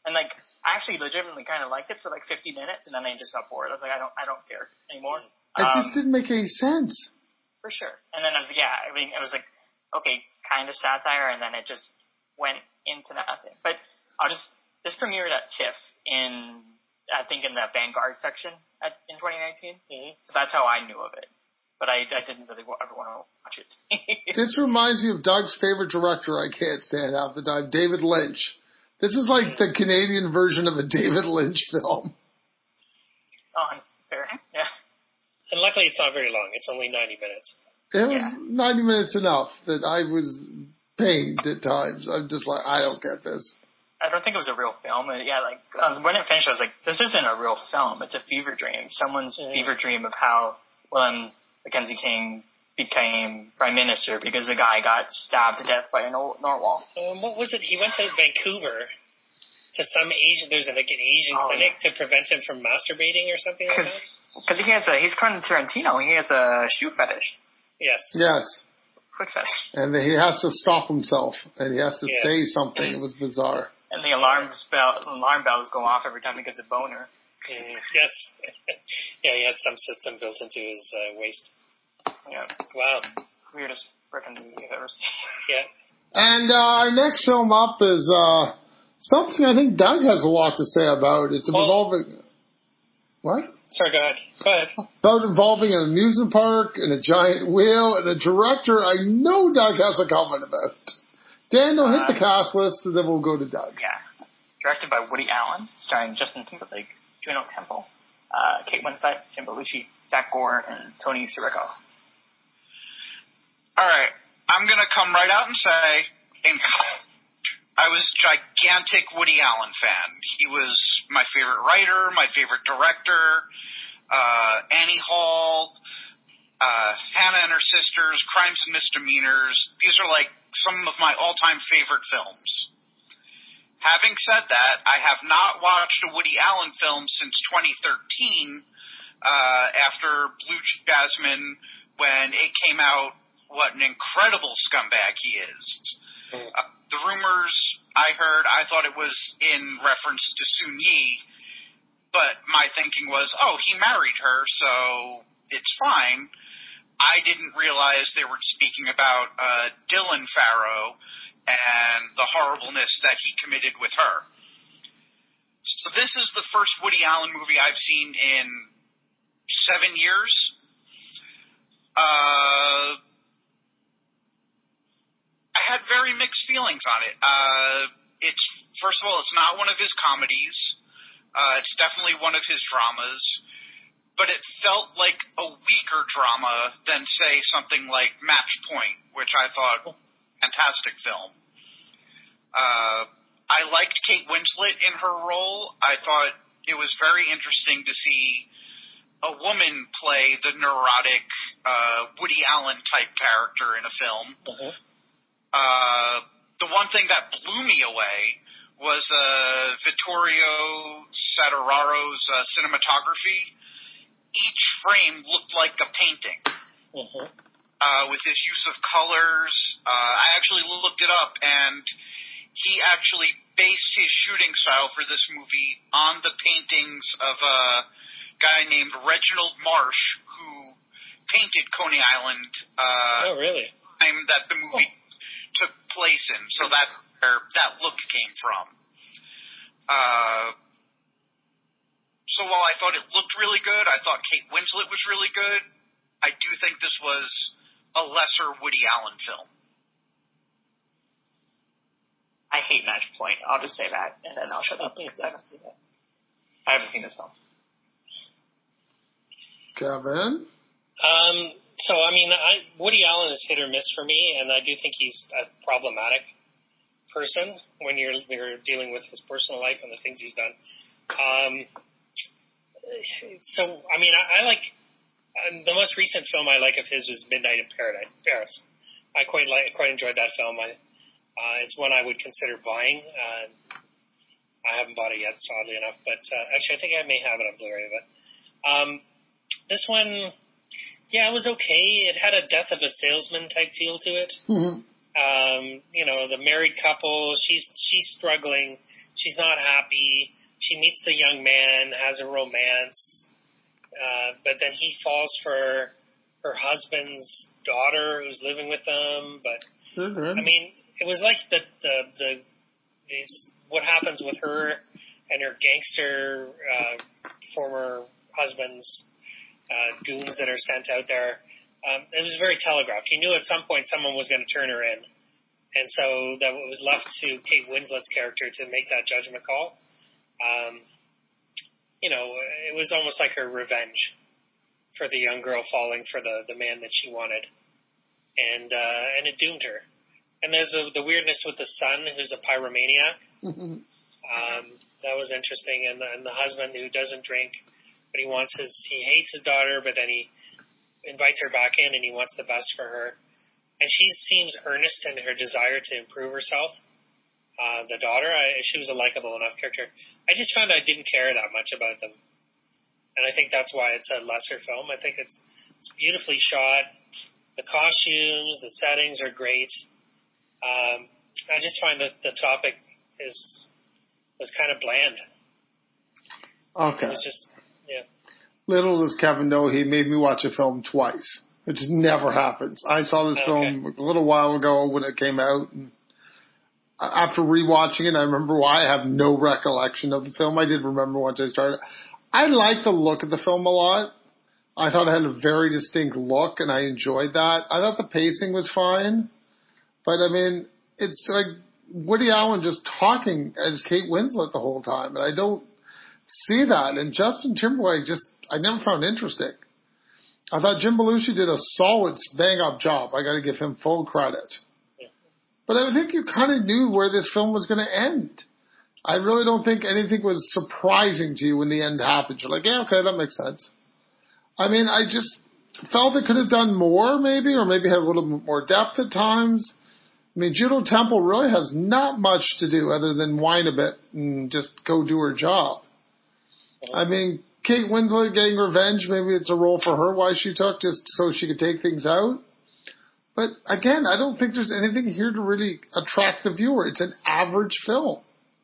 And like, I actually legitimately kind of liked it for like 50 minutes, and then I just got bored. I was like, I don't care anymore. It just didn't make any sense. For sure. And then I mean, it was like, okay, kind of satire, and then it just went into nothing. But this premiered at TIFF I think in the Vanguard section in 2019. Mm-hmm. So that's how I knew of it. But I didn't really ever want to watch it. This reminds me of Doug's favorite director I can't stand half the time, David Lynch. This is like the Canadian version of a David Lynch film. Oh, fair. Yeah. And luckily it's not very long. It's only 90 minutes. It was 90 minutes enough that I was pained at times. I'm just like, I don't get this. I don't think it was a real film. When it finished, I was like, this isn't a real film. It's a fever dream. Someone's fever dream of how William Mackenzie King became prime minister because the guy got stabbed to death by a narwhal. What was it? He went to Vancouver to some Asian. There's an Asian clinic to prevent him from masturbating or something like that. Because he's Quentin Tarantino. He has a shoe fetish. Yes. Foot fetish. And he has to stop himself, and he has to say something. It was bizarre. And the alarm bells go off every time he gets a boner. Yes. Yeah, he had some system built into his waist. Yeah. Wow. Weirdest freaking movie I've ever seen. Yeah. And our next film up is something I think Doug has a lot to say about. It's involving... What? Sorry, go ahead. About involving an amusement park and a giant wheel and a director I know Doug has a comment about. Daniel, hit the cast list and then we'll go to Doug. Yeah. Directed by Woody Allen, starring Justin Timberlake, Juno Temple, Kate Winslet, Jim Belushi, Zach Gore, and Tony Sirico. All right. I'm going to come right out and say, in college, I was a gigantic Woody Allen fan. He was my favorite writer, my favorite director, Annie Hall, Hannah and Her Sisters, Crimes and Misdemeanors. These are like some of my all-time favorite films. Having said that, I have not watched a Woody Allen film since 2013, after Blue Jasmine, when it came out, what an incredible scumbag he is. The rumors I heard, I thought it was in reference to Soon Yi, but my thinking was, he married her, so it's fine. I didn't realize they were speaking about Dylan Farrow and the horribleness that he committed with her. So this is the first Woody Allen movie I've seen in 7 years. I had very mixed feelings on it. It's first of all, it's not one of his comedies. It's definitely one of his dramas, but it felt like a weaker drama than, say, something like Match Point, which I thought fantastic film. I liked Kate Winslet in her role. I thought it was very interesting to see a woman play the neurotic Woody Allen type character in a film. Uh-huh. The one thing that blew me away was Vittorio Storara's cinematography. Each frame looked like a painting. Uh-huh. With his use of colors. I actually looked it up, and he actually based his shooting style for this movie on the paintings of a guy named Reginald Marsh, who painted Coney Island. Oh, really? That the movie took place in, so that where that look came from. So while I thought it looked really good, I thought Kate Winslet was really good, I do think this was a lesser Woody Allen film. I hate Match Point. I'll just say that, and then I'll shut up because I haven't seen it. I haven't seen this film. Kevin? So, I mean, Woody Allen is hit or miss for me, and I do think he's a problematic person when you're dealing with his personal life and the things he's done. So, I mean, I like the most recent film I like of his was Midnight in Paris. I quite enjoyed that film. It's one I would consider buying. I haven't bought it yet, so oddly enough, but actually I think I may have it on Blu-ray. But this one, yeah, it was okay. It had a Death of a Salesman type feel to it. Mm-hmm. The married couple, she's struggling. she's not happy. She meets the young man, has a romance, but then he falls for her husband's daughter who's living with them. But I mean, it was like what happens with her and her gangster former husband's goons that are sent out there. It was very telegraphed. You knew at some point someone was going to turn her in. And so that was left to Kate Winslet's character to make that judgment call. It was almost like her revenge for the young girl falling for the man that she wanted. And it doomed her. And there's the weirdness with the son, who's a pyromaniac. That was interesting. And the husband who doesn't drink, but he hates his daughter, but then he invites her back in and he wants the best for her. And she seems earnest in her desire to improve herself. The daughter, she was a likable enough character. I just found I didn't care that much about them. And I think that's why it's a lesser film. I think it's beautifully shot. The costumes, the settings are great. I just find that the topic was kind of bland. Okay. It was just, yeah. Little does Kevin know he made me watch a film twice, which never happens. I saw this film a little while ago when it came out, and after rewatching it, I remember why. I have no recollection of the film. I did remember once I started. I liked the look of the film a lot. I thought it had a very distinct look, and I enjoyed that. I thought the pacing was fine. But, I mean, it's like Woody Allen just talking as Kate Winslet the whole time. And I don't see that. And Justin Timberlake I never found interesting. I thought Jim Belushi did a solid, bang-up job. I got to give him full credit. Yeah. But I think you kind of knew where this film was going to end. I really don't think anything was surprising to you when the end happened. You're like, yeah, okay, that makes sense. I mean, I just felt it could have done more, maybe, or maybe had a little bit more depth at times. I mean, Judo Temple really has not much to do other than whine a bit and just go do her job. I mean, Kate Winslet getting revenge, maybe it's a role for her why she took, just so she could take things out. But again, I don't think there's anything here to really attract the viewer. It's an average film.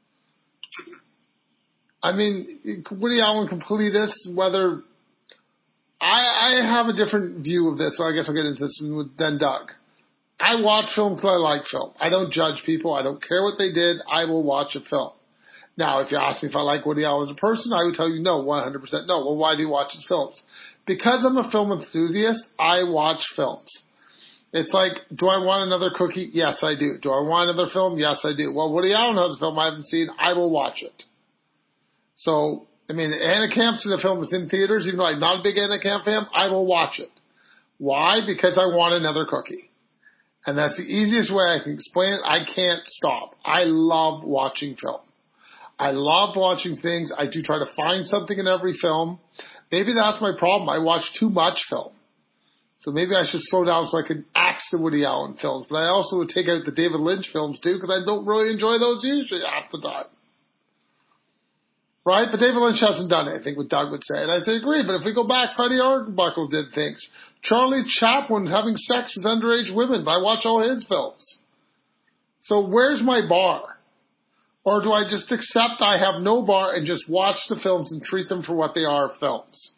I mean, Woody Allen completist, whether... I have a different view of this, so I guess I'll get into this than Doug. I watch film because I like film. I don't judge people. I don't care what they did. I will watch a film. Now, if you ask me if I like Woody Allen as a person, I would tell you no, 100% no. Well, why do you watch his films? Because I'm a film enthusiast, I watch films. It's like, do I want another cookie? Yes, I do. Do I want another film? Yes, I do. Well, Woody Allen has a film I haven't seen. I will watch it. So, I mean, Anna Camp's in the film is in theaters. Even though I'm not a big Anna Camp fan, I will watch it. Why? Because I want another cookie. And that's the easiest way I can explain it. I can't stop. I love watching film. I love watching things. I do try to find something in every film. Maybe that's my problem. I watch too much film. So maybe I should slow down so I can axe the Woody Allen films. But I also would take out the David Lynch films too, because I don't really enjoy those usually half the time. Right? But David Lynch hasn't done anything, what Doug would say. And I say, agree. But if we go back, Freddie Arbuckle did things. Charlie Chaplin's having sex with underage women. But I watch all his films. So where's my bar? Or do I just accept I have no bar and just watch the films and treat them for what they are, films?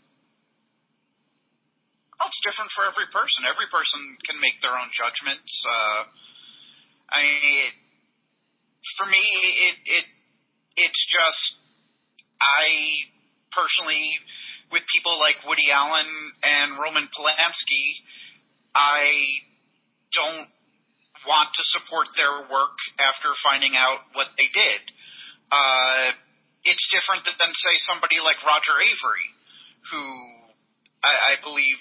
Well, it's different for every person. Every person can make their own judgments. For me, it's just... I personally, with people like Woody Allen and Roman Polanski, I don't want to support their work after finding out what they did. It's different than, say, somebody like Roger Avery, who I believe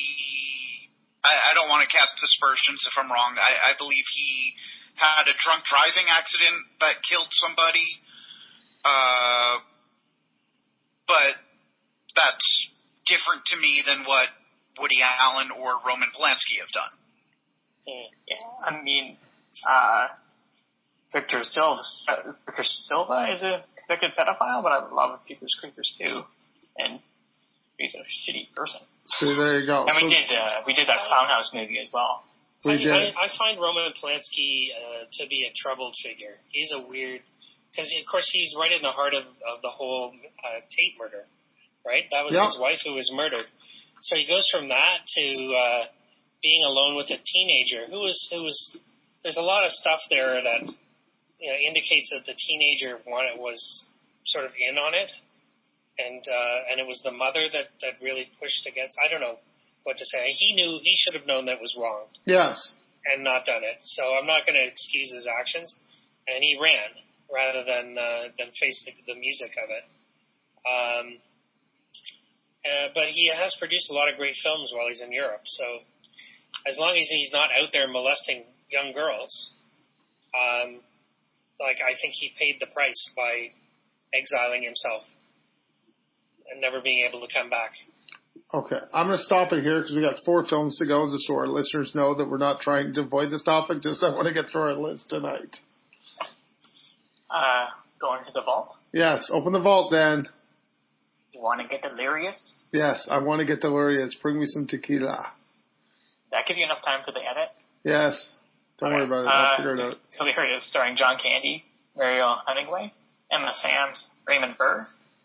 I don't want to cast aspersions if I'm wrong. I believe he had a drunk driving accident that killed somebody. But that's different to me than what Woody Allen or Roman Polanski have done. Yeah, I mean, Victor Silva is a convicted pedophile, but I love Jeepers Creepers too, and he's a shitty person. See, there you go. And we did that Clownhouse movie as well. I find Roman Polanski to be a troubled figure. He's a weird because of course he's right in the heart of the whole Tate murder, right? That was his wife who was murdered. So he goes from that to being alone with a teenager who was. There's a lot of stuff there that indicates that the teenager was sort of in on it, and it was the mother that really pushed against. I don't know what to say. He should have known that was wrong. Yes. And not done it. So I'm not going to excuse his actions. And he ran rather than face the music of it. But he has produced a lot of great films while he's in Europe. So as long as he's not out there molesting young girls, I think he paid the price by exiling himself and never being able to come back. Okay, I'm going to stop it here because we got 4 films to go, just so our listeners know that we're not trying to avoid this topic. Just I want to get through our list tonight. Going to the vault? Yes, open the vault, Dan. You want to get delirious? Yes, I want to get delirious. Bring me some tequila. That give you enough time for the edit? Yes. Don't worry about it. I'll figure it out. Delirious, starring John Candy, Mariel Hemingway, Emma Samms, Raymond Burr,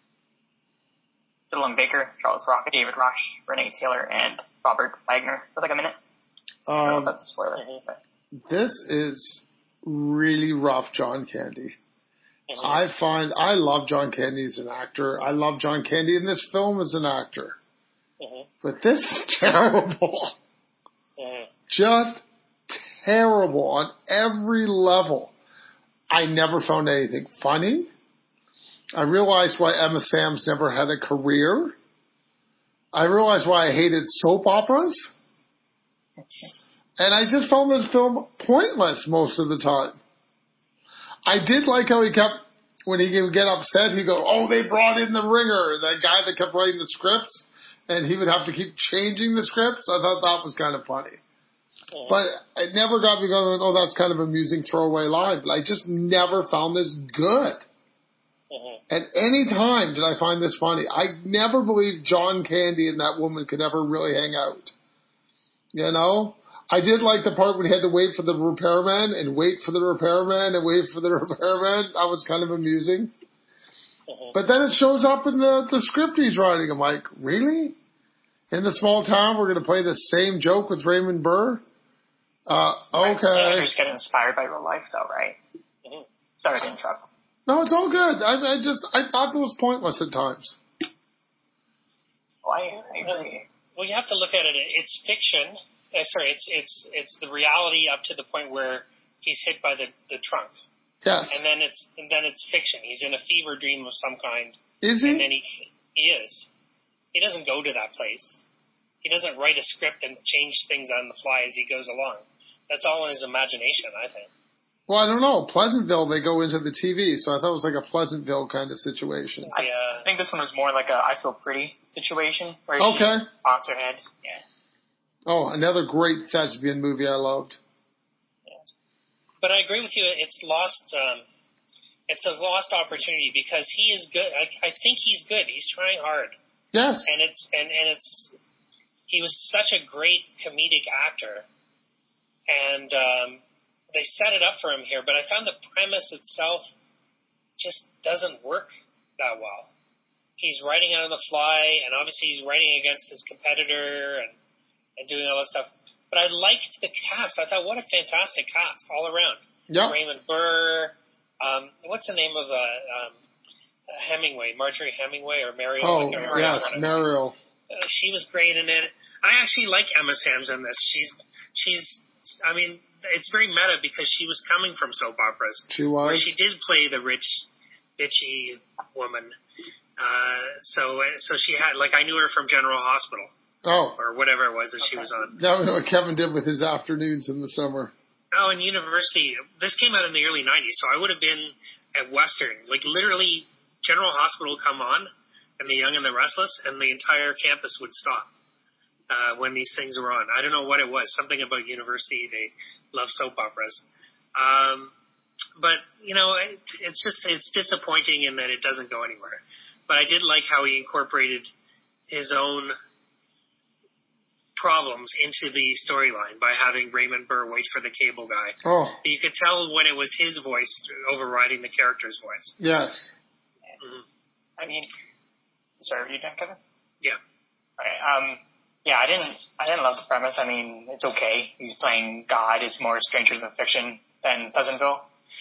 Dylan Baker, Charles Rock, David Rush, Renee Taylor, and Robert Wagner for like a minute. I don't know if that's a spoiler. But. This is really rough John Candy. Mm-hmm. I love John Candy as an actor. I love John Candy in this film as an actor. Mm-hmm. But this is terrible. Mm-hmm. Just terrible on every level. I never found anything funny. I realized why Emma Samms never had a career. I realized why I hated soap operas. And I just found this film pointless most of the time. I did like how he kept, when he would get upset, he'd go, oh, they brought in the ringer, that guy that kept writing the scripts, and he would have to keep changing the scripts. I thought that was kind of funny. But it never got me going, oh, that's kind of an amusing throwaway line. But I just never found this good. At any time did I find this funny. I never believed John Candy and that woman could ever really hang out. You know? I did like the part when he had to wait for the repairman and wait for the repairman and wait for the repairman. That was kind of amusing. But then it shows up in the script he's writing. I'm like, really? In the small town, we're going to play the same joke with Raymond Burr? Okay. Just get inspired by real life, though, right? Mm-hmm. Sorry to interrupt. No, it's all good. I thought it was pointless at times. Well, I agree. Well, you have to look at it. It's fiction. It's the reality up to the point where he's hit by the trunk. Yes. And then it's fiction. He's in a fever dream of some kind. Is he? And then he is. He doesn't go to that place. He doesn't write a script and change things on the fly as he goes along. That's all in his imagination, I think. Well, I don't know. Pleasantville, they go into the TV, so I thought it was like a Pleasantville kind of situation. I think this one was more like a I Feel Pretty situation where she pops her head. Yeah. Oh, another great thespian movie I loved. Yeah. But I agree with you. It's lost. It's a lost opportunity because he is good. I think he's good. He's trying hard. Yes. And he was such a great comedic actor, and they set it up for him here. But I found the premise itself just doesn't work that well. He's writing on the fly, and obviously he's writing against his competitor and doing all that stuff. But I liked the cast. I thought, what a fantastic cast all around. Yep. Raymond Burr. What's the name of Hemingway? Marjorie Hemingway or Mariel? Oh, yes, Mariel. She was great in it. I actually like Emma Samms in this. I mean, it's very meta because she was coming from soap operas. She was. Where she did play the rich, bitchy woman. So she had, like, I knew her from General Hospital. Oh. Or whatever it was that she was on. That was what Kevin did with his afternoons in the summer. Oh, in university. This came out in the early 90s, so I would have been at Western. Like, literally, General Hospital would come on, and The Young and the Restless, and the entire campus would stop when these things were on. I don't know what it was. Something about university. They love soap operas. But, you know, it's disappointing in that it doesn't go anywhere. But I did like how he incorporated his own problems into the storyline by having Raymond Burr wait for the cable guy. Oh. You could tell when it was his voice overriding the character's voice. Yes. Mm-hmm. I mean, sorry, were you done, Kevin? Yeah. Okay. Yeah, I didn't love the premise. I mean, it's okay. He's playing God. It's more Stranger Than Fiction than Pleasantville.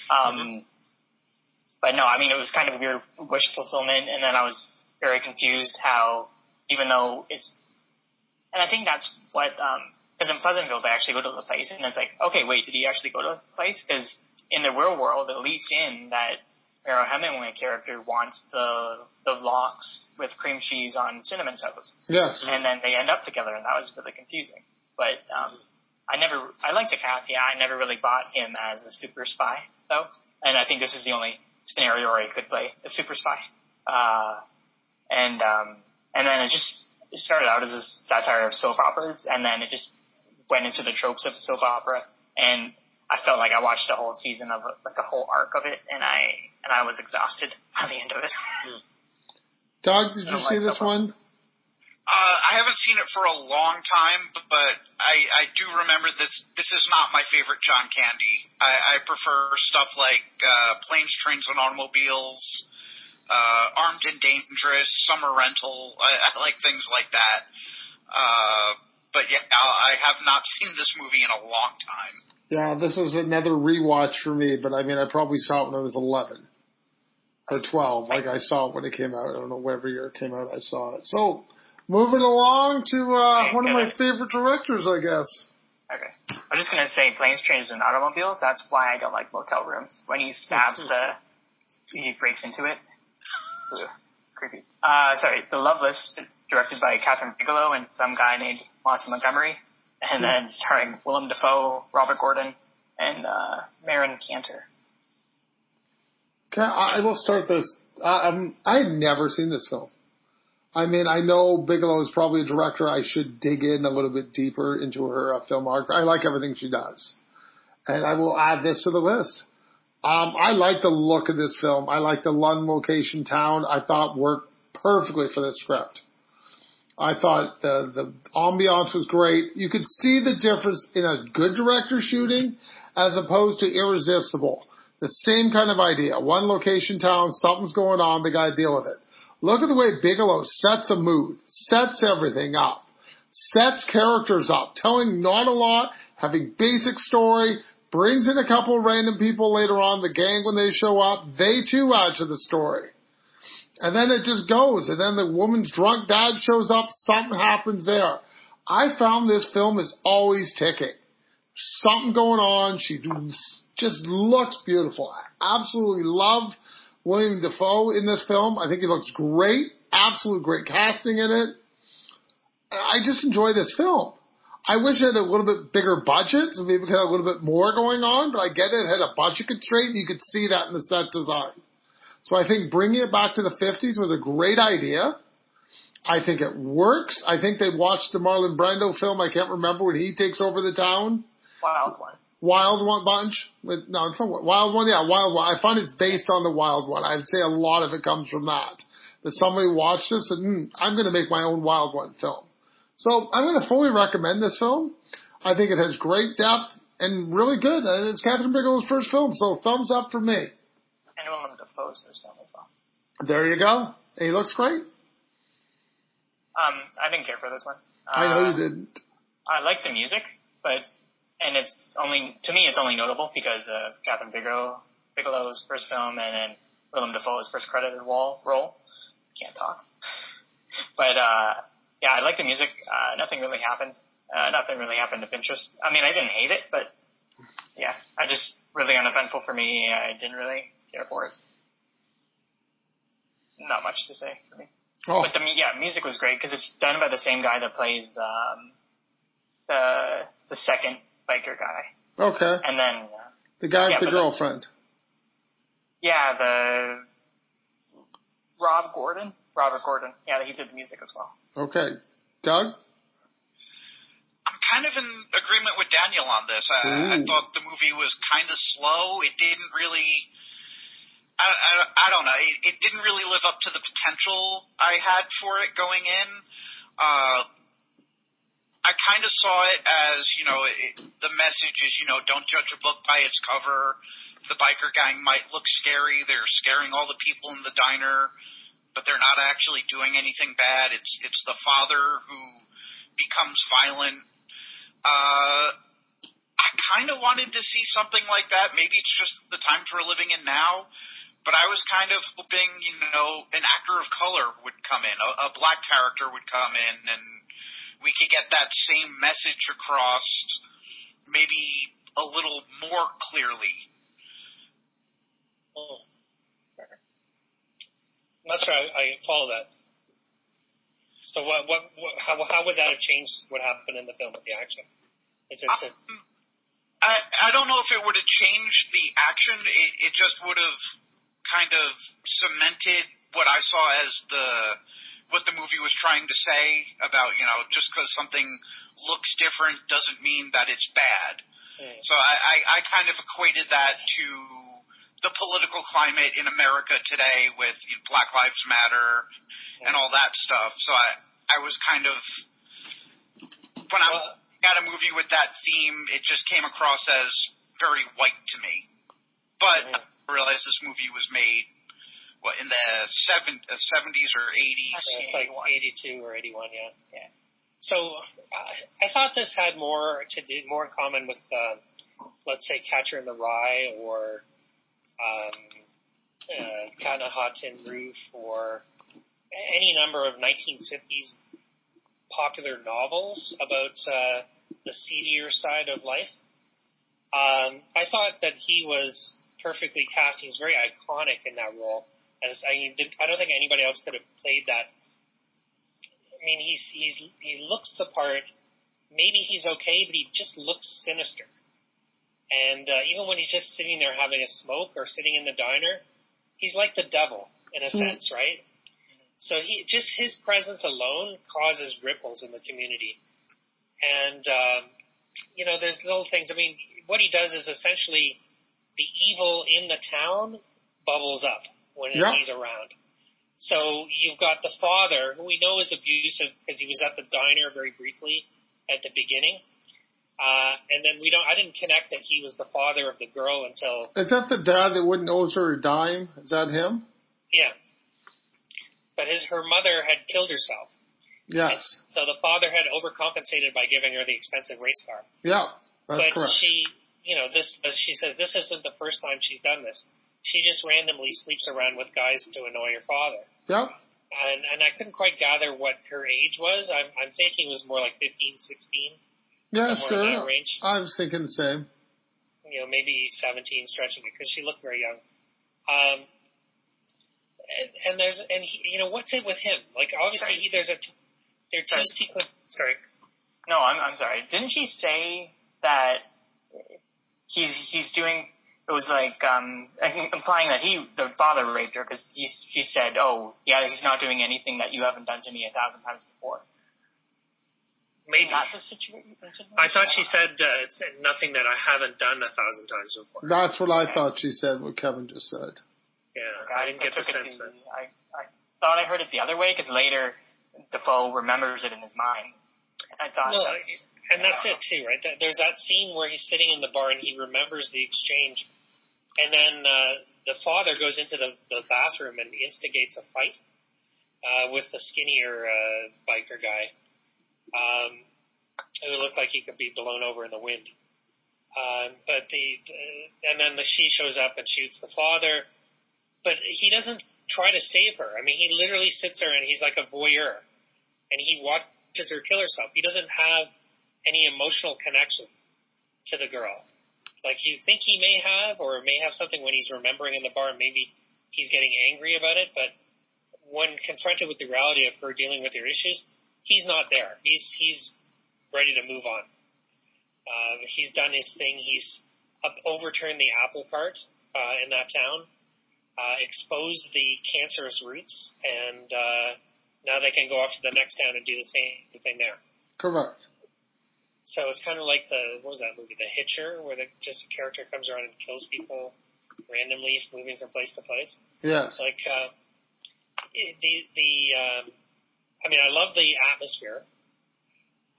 But no, I mean, it was kind of a weird wish fulfillment, and then I was very confused how, even though it's, and I think that's what, because in Pleasantville they actually go to the place, and it's like, okay, wait, did he actually go to the place? Because in the real world, it leaks in that Maro Hemingway character wants the lox with cream cheese on cinnamon toast. Yes. And then they end up together, and that was really confusing. But I liked the cast. Yeah, I never really bought him as a super spy, though. And I think this is the only scenario where he could play a super spy. And then it started out as a satire of soap operas, and then it just went into the tropes of soap opera. And I felt like I watched a whole season of like a whole arc of it, and I was exhausted by the end of it. Doug, did you see this one? I haven't seen it for a long time, but I do remember this. This is not my favorite John Candy. I prefer stuff like Planes, Trains, and Automobiles, Armed and Dangerous, Summer Rental. I like things like that. But yeah, I have not seen this movie in a long time. Yeah, this was another rewatch for me, but I mean, I probably saw it when I was 11 or 12. Like, I saw it when it came out. I don't know, whatever year it came out, I saw it. So, moving along to one of my favorite directors, I guess. Okay. I'm just going to say Planes, Trains, and Automobiles. That's why I don't like motel rooms. When he stabs he breaks into it. Ugh, creepy. The Loveless, directed by Catherine Bigelow and some guy named Monty Montgomery. And then starring Willem Dafoe, Robert Gordon, and Maren Cantor. Okay, I will start this. I had never seen this film. I mean, I know Bigelow is probably a director. I should dig in a little bit deeper into her filmography. I like everything she does. And I will add this to the list. I like the look of this film. I like the London location town. I thought worked perfectly for this script. I thought the ambiance was great. You could see the difference in a good director shooting as opposed to Irresistible. The same kind of idea. One location town, something's going on, they got to deal with it. Look at the way Bigelow sets a mood, sets everything up, sets characters up, telling not a lot, having basic story, brings in a couple of random people later on, the gang when they show up, they too add to the story. And then it just goes, and then the woman's drunk dad shows up, something happens there. I found this film is always ticking. Something going on, she just looks beautiful. I absolutely love William Dafoe in this film. I think he looks great. Absolute great casting in it. I just enjoy this film. I wish it had a little bit bigger budget, so maybe it had a little bit more going on, but I get it. It had a budget constraint, and you could see that in the set design. So I think bringing it back to the 50s was a great idea. I think it works. I think they watched the Marlon Brando film. I can't remember when he takes over the town. Wild One. Wild One bunch? No, it's not Wild One. Yeah, Wild One. I find it's based on the Wild One. I'd say a lot of it comes from that. That somebody watched this and I'm going to make my own Wild One film. So I'm going to fully recommend this film. I think it has great depth and really good. And it's Catherine Bigelow's first film, so thumbs up for me. And Willem Dafoe's first film as well. There you go. He looks great. I didn't care for this one. I know you didn't. I like the music, and it's only, to me, it's only notable because of Catherine Bigelow's first film and then Willem Dafoe's first credited role. Can't talk. But, yeah, I like the music. Nothing really happened. Nothing really happened of interest. I mean, I didn't hate it, but yeah, I just really uneventful for me. I didn't really care for it. Not much to say for me. Oh. But music was great because it's done by the same guy that plays the second biker guy. Okay. And then the guy with the girlfriend. Robert Gordon. Yeah, he did the music as well. Okay. Doug? I'm kind of in agreement with Daniel on this. I thought the movie was kind of slow. It didn't really... I don't know. It didn't really live up to the potential I had for it going in. I kind of saw it as, the message is, don't judge a book by its cover. The biker gang might look scary. They're scaring all the people in the diner, but they're not actually doing anything bad. It's the father who becomes violent. I kind of wanted to see something like that. Maybe it's just the times we're living in now. But I was kind of hoping, an actor of color would come in, a black character would come in, and we could get that same message across maybe a little more clearly. Oh, I'm not sure I follow that. So how would that have changed what happened in the film with the action? I don't know if it would have changed the action. It just would have kind of cemented what I saw as what the movie was trying to say about, just because something looks different doesn't mean that it's bad. So I kind of equated that to the political climate in America today with Black Lives Matter and all that stuff. So I was kind of, when I got a movie with that theme, it just came across as very white to me. But I realized this movie was made, in the 70s or 80s? It's like 82 or 81, yeah. So I thought this had more in common with, let's say, Catcher in the Rye or Cat in a Hot Tin Roof or any number of 1950s popular novels about the seedier side of life. I thought that he was perfectly cast. He's very iconic in that role. I don't think anybody else could have played that. I mean, he looks the part. Maybe he's okay, but he just looks sinister. And even when he's just sitting there having a smoke or sitting in the diner, he's like the devil in a sense, right? So his presence alone causes ripples in the community. And there's little things. I mean, what he does is essentially the evil in the town bubbles up when he's around. So you've got the father, who we know is abusive because he was at the diner very briefly at the beginning. And then I didn't connect that he was the father of the girl until... Is that the dad that wouldn't owe her a dime? Is that him? Yeah. But her mother had killed herself. Yes. So the father had overcompensated by giving her the expensive race car. Yeah, that's correct. She, she says this isn't the first time she's done this. She just randomly sleeps around with guys to annoy her father. Yep. And I couldn't quite gather what her age was. I'm thinking it was more like 15, 16. Yeah, somewhere sure. in that range. I was thinking the same. Maybe 17, stretching it, because she looked very young. What's it with him? Like, obviously, there are two sequences. Sorry. No, I'm sorry. Didn't she say that he's doing? It was like implying that the father raped her because she said, "Oh, yeah, he's not doing anything that you haven't done to me 1,000 times before." Maybe. Not the situation. I thought she said it's nothing that I haven't done 1,000 times before. That's what I thought she said, what Kevin just said. Yeah, I didn't get the sense that. I thought I heard it the other way because later Defoe remembers it in his mind. I thought that's it too, right? There's that scene where he's sitting in the bar and he remembers the exchange, and then the father goes into the bathroom and instigates a fight with the skinnier biker guy. It looked like he could be blown over in the wind. And then she shows up and shoots the father, but he doesn't try to save her. I mean, he literally sits there and he's like a voyeur, and he watches her kill herself. He doesn't have any emotional connection to the girl. Like, you think he may have, or may have something when he's remembering in the bar, maybe he's getting angry about it, but when confronted with the reality of her dealing with her issues, he's not there. He's ready to move on. He's done his thing. He's overturned the apple cart in that town, exposed the cancerous roots, and now they can go off to the next town and do the same thing there. Correct. So it's kind of like what was that movie, The Hitcher, where just a character comes around and kills people randomly, moving from place to place. Yes. Like I love the atmosphere.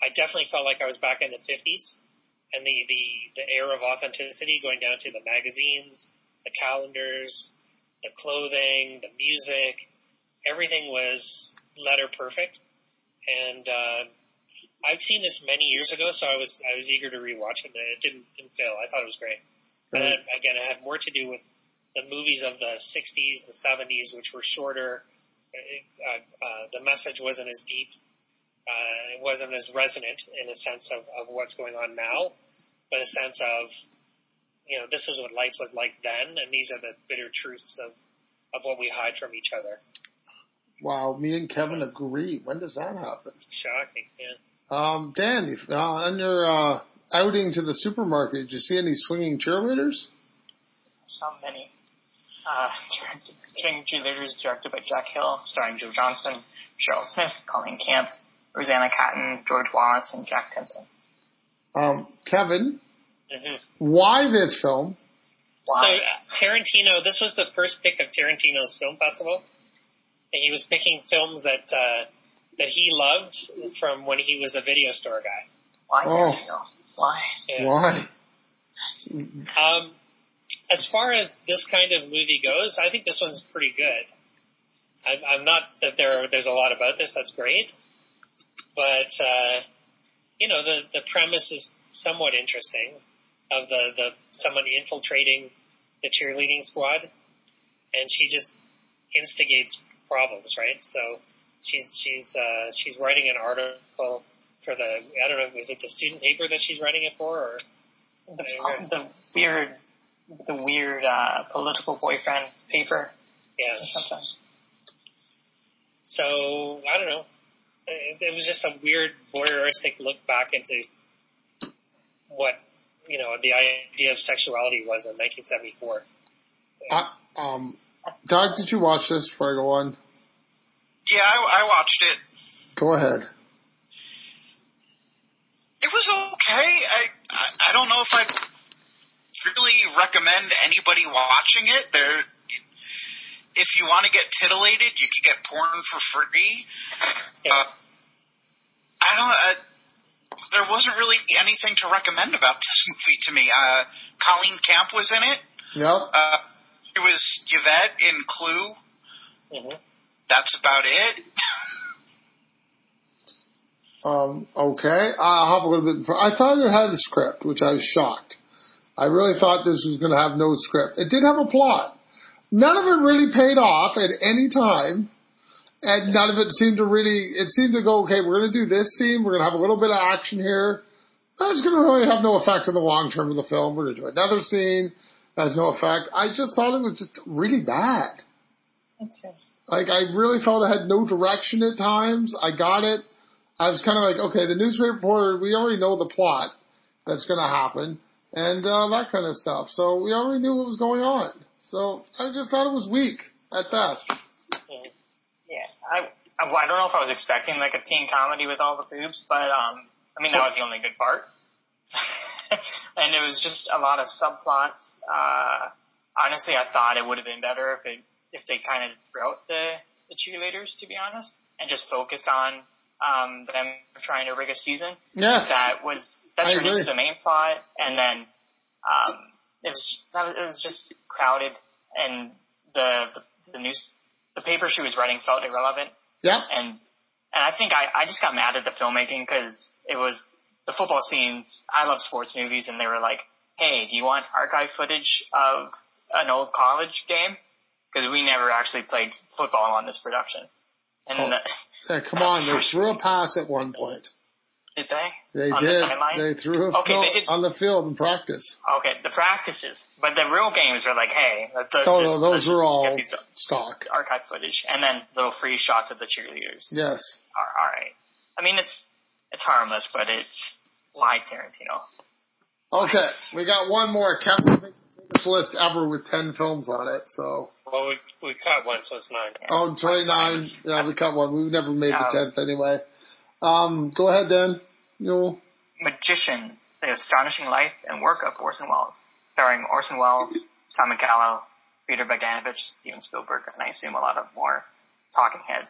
I definitely felt like I was back in the 50s, and the air of authenticity going down to the magazines, the calendars, the clothing, the music, everything was letter perfect. And I've seen this many years ago, so I was eager to rewatch it, and it didn't fail. I thought it was great. Right. And again, it had more to do with the movies of the 60s and 70s, which were shorter. The message wasn't as deep. It wasn't as resonant in a sense of what's going on now, but a sense of, this was what life was like then, and these are the bitter truths of what we hide from each other. Wow, me and Kevin agree. When does that happen? Shocking, yeah. Dan, on your outing to the supermarket, did you see any swinging cheerleaders? Not many. Swinging Cheerleaders, directed by Jack Hill, starring Joe Johnson, Cheryl Smith, Colleen Camp, Rosanna Catton, George Wallace, and Jack Temple. Kevin, Mm-hmm. why this film? Why? So Tarantino, this was the first pick of Tarantino's film festival. And he was picking films that he loved from when he was a video store guy. Why? Oh. Why? Yeah. Why? As far as this kind of movie goes, I think this one's pretty good. I'm not that there's a lot about this that's great, but the premise is somewhat interesting of the someone infiltrating the cheerleading squad, and she just instigates problems, right? So she's writing an article for I don't know, is it the student paper that she's writing it for, or the weird political boyfriend paper? Yeah. Something. So I don't know. It was just a weird voyeuristic look back into what the idea of sexuality was in 1974. Doug, did you watch this before I go on? Yeah, I watched it. Go ahead. It was okay. I don't know if I'd really recommend anybody watching it. If you want to get titillated, you can get porn for free. Yeah. There wasn't really anything to recommend about this movie to me. Colleen Camp was in it. Yep. It was Yvette in Clue. Mm-hmm. That's about it. Okay. I'll hop a little bit in front. I thought it had a script, which I was shocked. I really thought this was going to have no script. It did have a plot. None of it really paid off at any time. And none of it seemed to go, okay, we're going to do this scene. We're going to have a little bit of action here. That's going to really have no effect on the long term of the film. We're going to do another scene. That has no effect. I just thought it was just really bad. Okay. Like, I really felt it had no direction at times. I got it. I was kind of like, okay, the newspaper reporter, we already know the plot that's going to happen. And that kind of stuff. So we already knew what was going on. So I just thought it was weak at best. Yeah, I don't know if I was expecting like a teen comedy with all the boobs, but that was the only good part. And it was just a lot of subplots. Honestly, I thought it would have been better if they kind of threw out the cheerleaders, to be honest, and just focused on them trying to rig a season. Yeah, that turned into the main plot, and then it was just crowded, and the paper she was writing felt irrelevant. Yeah. And I think I just got mad at the filmmaking because it was the football scenes. I love sports movies, and they were like, hey, do you want archive footage of an old college game? Because we never actually played football on this production. And come on, they threw a pass at one point. Did they? They on did. The sidelines? They threw on the field in practice. Okay, the practices. But the real games were like, hey, those were all stock. Archive footage. And then little free shots of the cheerleaders. Yes. All right. I mean, it's harmless, but it's why Tarantino. Okay, we got one more. Kevin, this list ever with 10 films on it, so. Well, we cut one, so it's 9. Oh, 29. Yeah, we cut one. We never made the 10th anyway. Go ahead, Dan. Magician, The Astonishing Life and Work of Orson Welles, starring Orson Welles, Simon Cowell, Peter Bogdanovich, Steven Spielberg, and I assume a lot of more talking heads.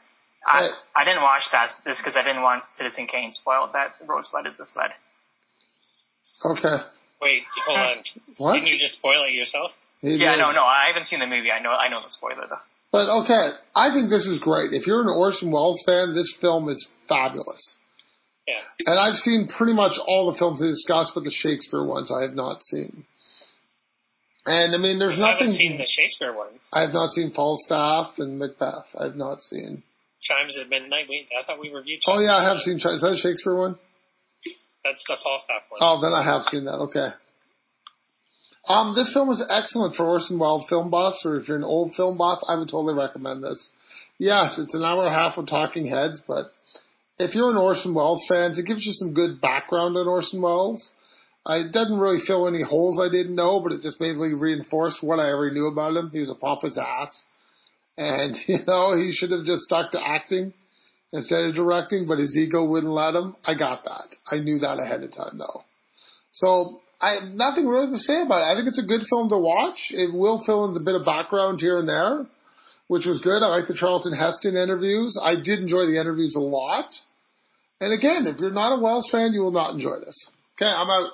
I didn't watch that just because I didn't want Citizen Kane spoiled that Rosebud is a sled. Okay. Wait, hold on. What? Didn't you just spoil it yourself? Yeah, no, I haven't seen the movie. I know the spoiler though. But okay, I think this is great. If you're an Orson Welles fan, this film is fabulous. Yeah. And I've seen pretty much all the films they discussed, but the Shakespeare ones I have not seen. And I mean, there's nothing. I haven't seen the Shakespeare ones. I have not seen Falstaff and Macbeth. I have not seen. Chimes at Midnight. I thought we reviewed. Oh yeah, I have seen. Is that a Shakespeare one? That's the Falstaff one. Oh, then I have seen that. Okay. This film is excellent for Orson Welles film buffs, or if you're an old film buff, I would totally recommend this. Yes, it's an hour and a half of talking heads, but if you're an Orson Welles fan, it gives you some good background on Orson Welles. It doesn't really fill any holes I didn't know, but it just basically reinforced what I already knew about him. He was a pompous ass. And, he should have just stuck to acting instead of directing, but his ego wouldn't let him. I got that. I knew that ahead of time, though. So I have nothing really to say about it. I think it's a good film to watch. It will fill in a bit of background here and there, which was good. I like the Charlton Heston interviews. I did enjoy the interviews a lot. And again, if you're not a Welles fan, you will not enjoy this. Okay, I'm out.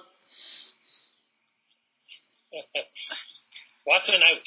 Watson out.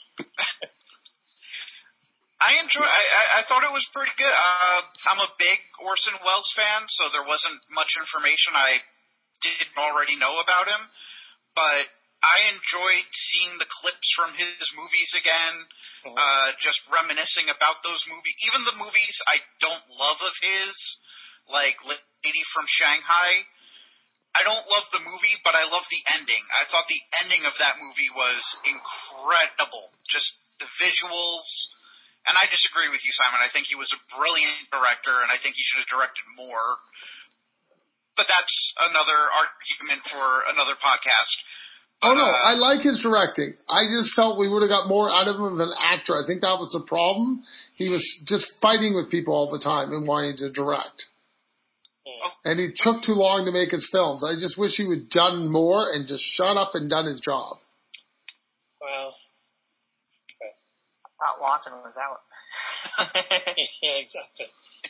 I thought it was pretty good. I'm a big Orson Welles fan, so there wasn't much information I didn't already know about him. But I enjoyed seeing the clips from his movies again, just reminiscing about those movies. Even the movies I don't love of his, like Lady from Shanghai. I don't love the movie, but I love the ending. I thought the ending of that movie was incredible. Just the visuals. And I disagree with you, Simon. I think he was a brilliant director, and I think he should have directed more. But that's another argument for another podcast. But, I like his directing. I just felt we would have got more out of him as an actor. I think that was the problem. He was just fighting with people all the time and wanting to direct. And he took too long to make his films. I just wish he would done more and just shut up and done his job. Well, okay. Watson was out. Yeah, exactly.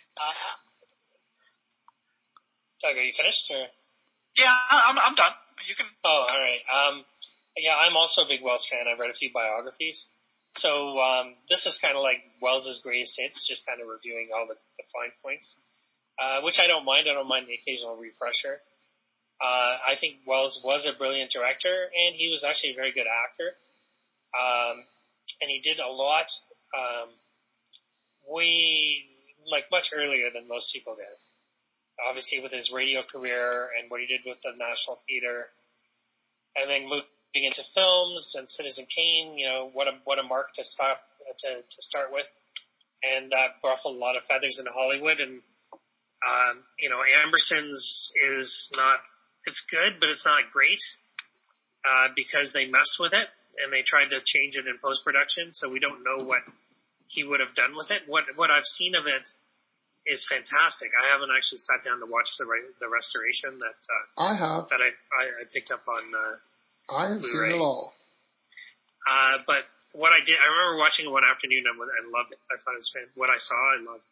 Doug, are you finished? Or? Yeah, I'm done. You can. Oh, all right. Yeah, I'm also a big Welles fan. I've read a few biographies. So this is kind of like Wells's greatest hits, just kind of reviewing all the fine points. Which I don't mind. I don't mind the occasional refresher. I think Welles was a brilliant director, and he was actually a very good actor. And he did a lot much earlier than most people did. Obviously, with his radio career and what he did with the National Theatre, and then moving into films and Citizen Kane. What a mark to start with, and that ruffled a lot of feathers in Hollywood. And Ambersons is not, it's good, but it's not great, because they messed with it and they tried to change it in post-production. So we don't know what he would have done with it. What I've seen of it is fantastic. I haven't actually sat down to watch the restoration that I have. That I picked up on I have Blu-ray. seen it all. But what I did, I remember watching it one afternoon and loved it. I thought it was fantastic. What I saw, I loved.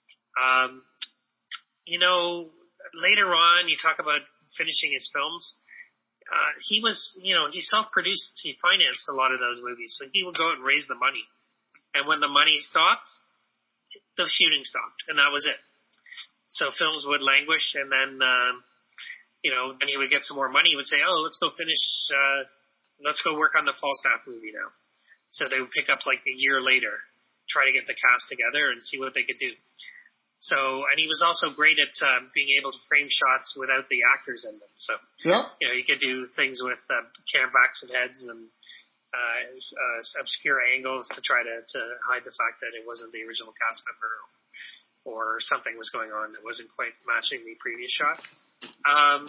Later on, you talk about finishing his films. He was, he self-produced, he financed a lot of those movies. So he would go out and raise the money. And when the money stopped, the shooting stopped. And that was it. So films would languish, and then, then he would get some more money. He would say, let's go work on the Falstaff movie now. So they would pick up like a year later, try to get the cast together and see what they could do. So, and he was also great at being able to frame shots without the actors in them. So, he could do things with backs and heads and obscure angles to try to hide the fact that it wasn't the original cast member, or something was going on that wasn't quite matching the previous shot. I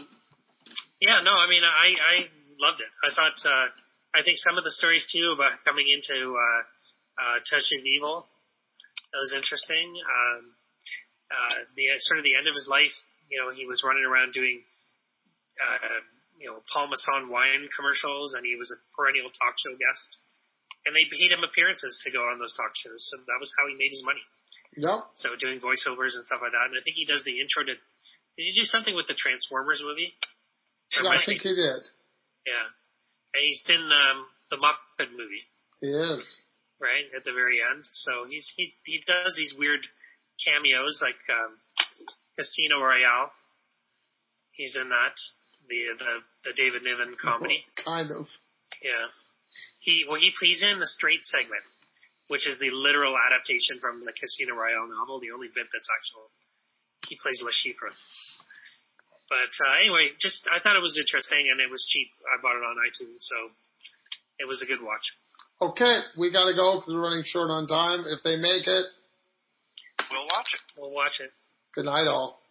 loved it. I thought, I think some of the stories too about coming into Touch of Evil, that was interesting. The end of his life, he was running around doing, Paul Masson wine commercials, and he was a perennial talk show guest. And they paid him appearances to go on those talk shows, so that was how he made his money. Yep. So doing voiceovers and stuff like that. And I think he does the intro to. Did he do something with the Transformers movie? Yeah, I think he did. Yeah, and he's in the Muppet movie. He is. Right at the very end. So he does these weird cameos like Casino Royale. He's in that the David Niven comedy. Kind of. Yeah. He's in the Straight segment, which is the literal adaptation from the Casino Royale novel. The only bit that's actual. He plays Le Chiffre. But anyway, I thought it was interesting and it was cheap. I bought it on iTunes, so it was a good watch. Okay, we got to go because we're running short on time. If they make it, we'll watch it. We'll watch it. Good night, all.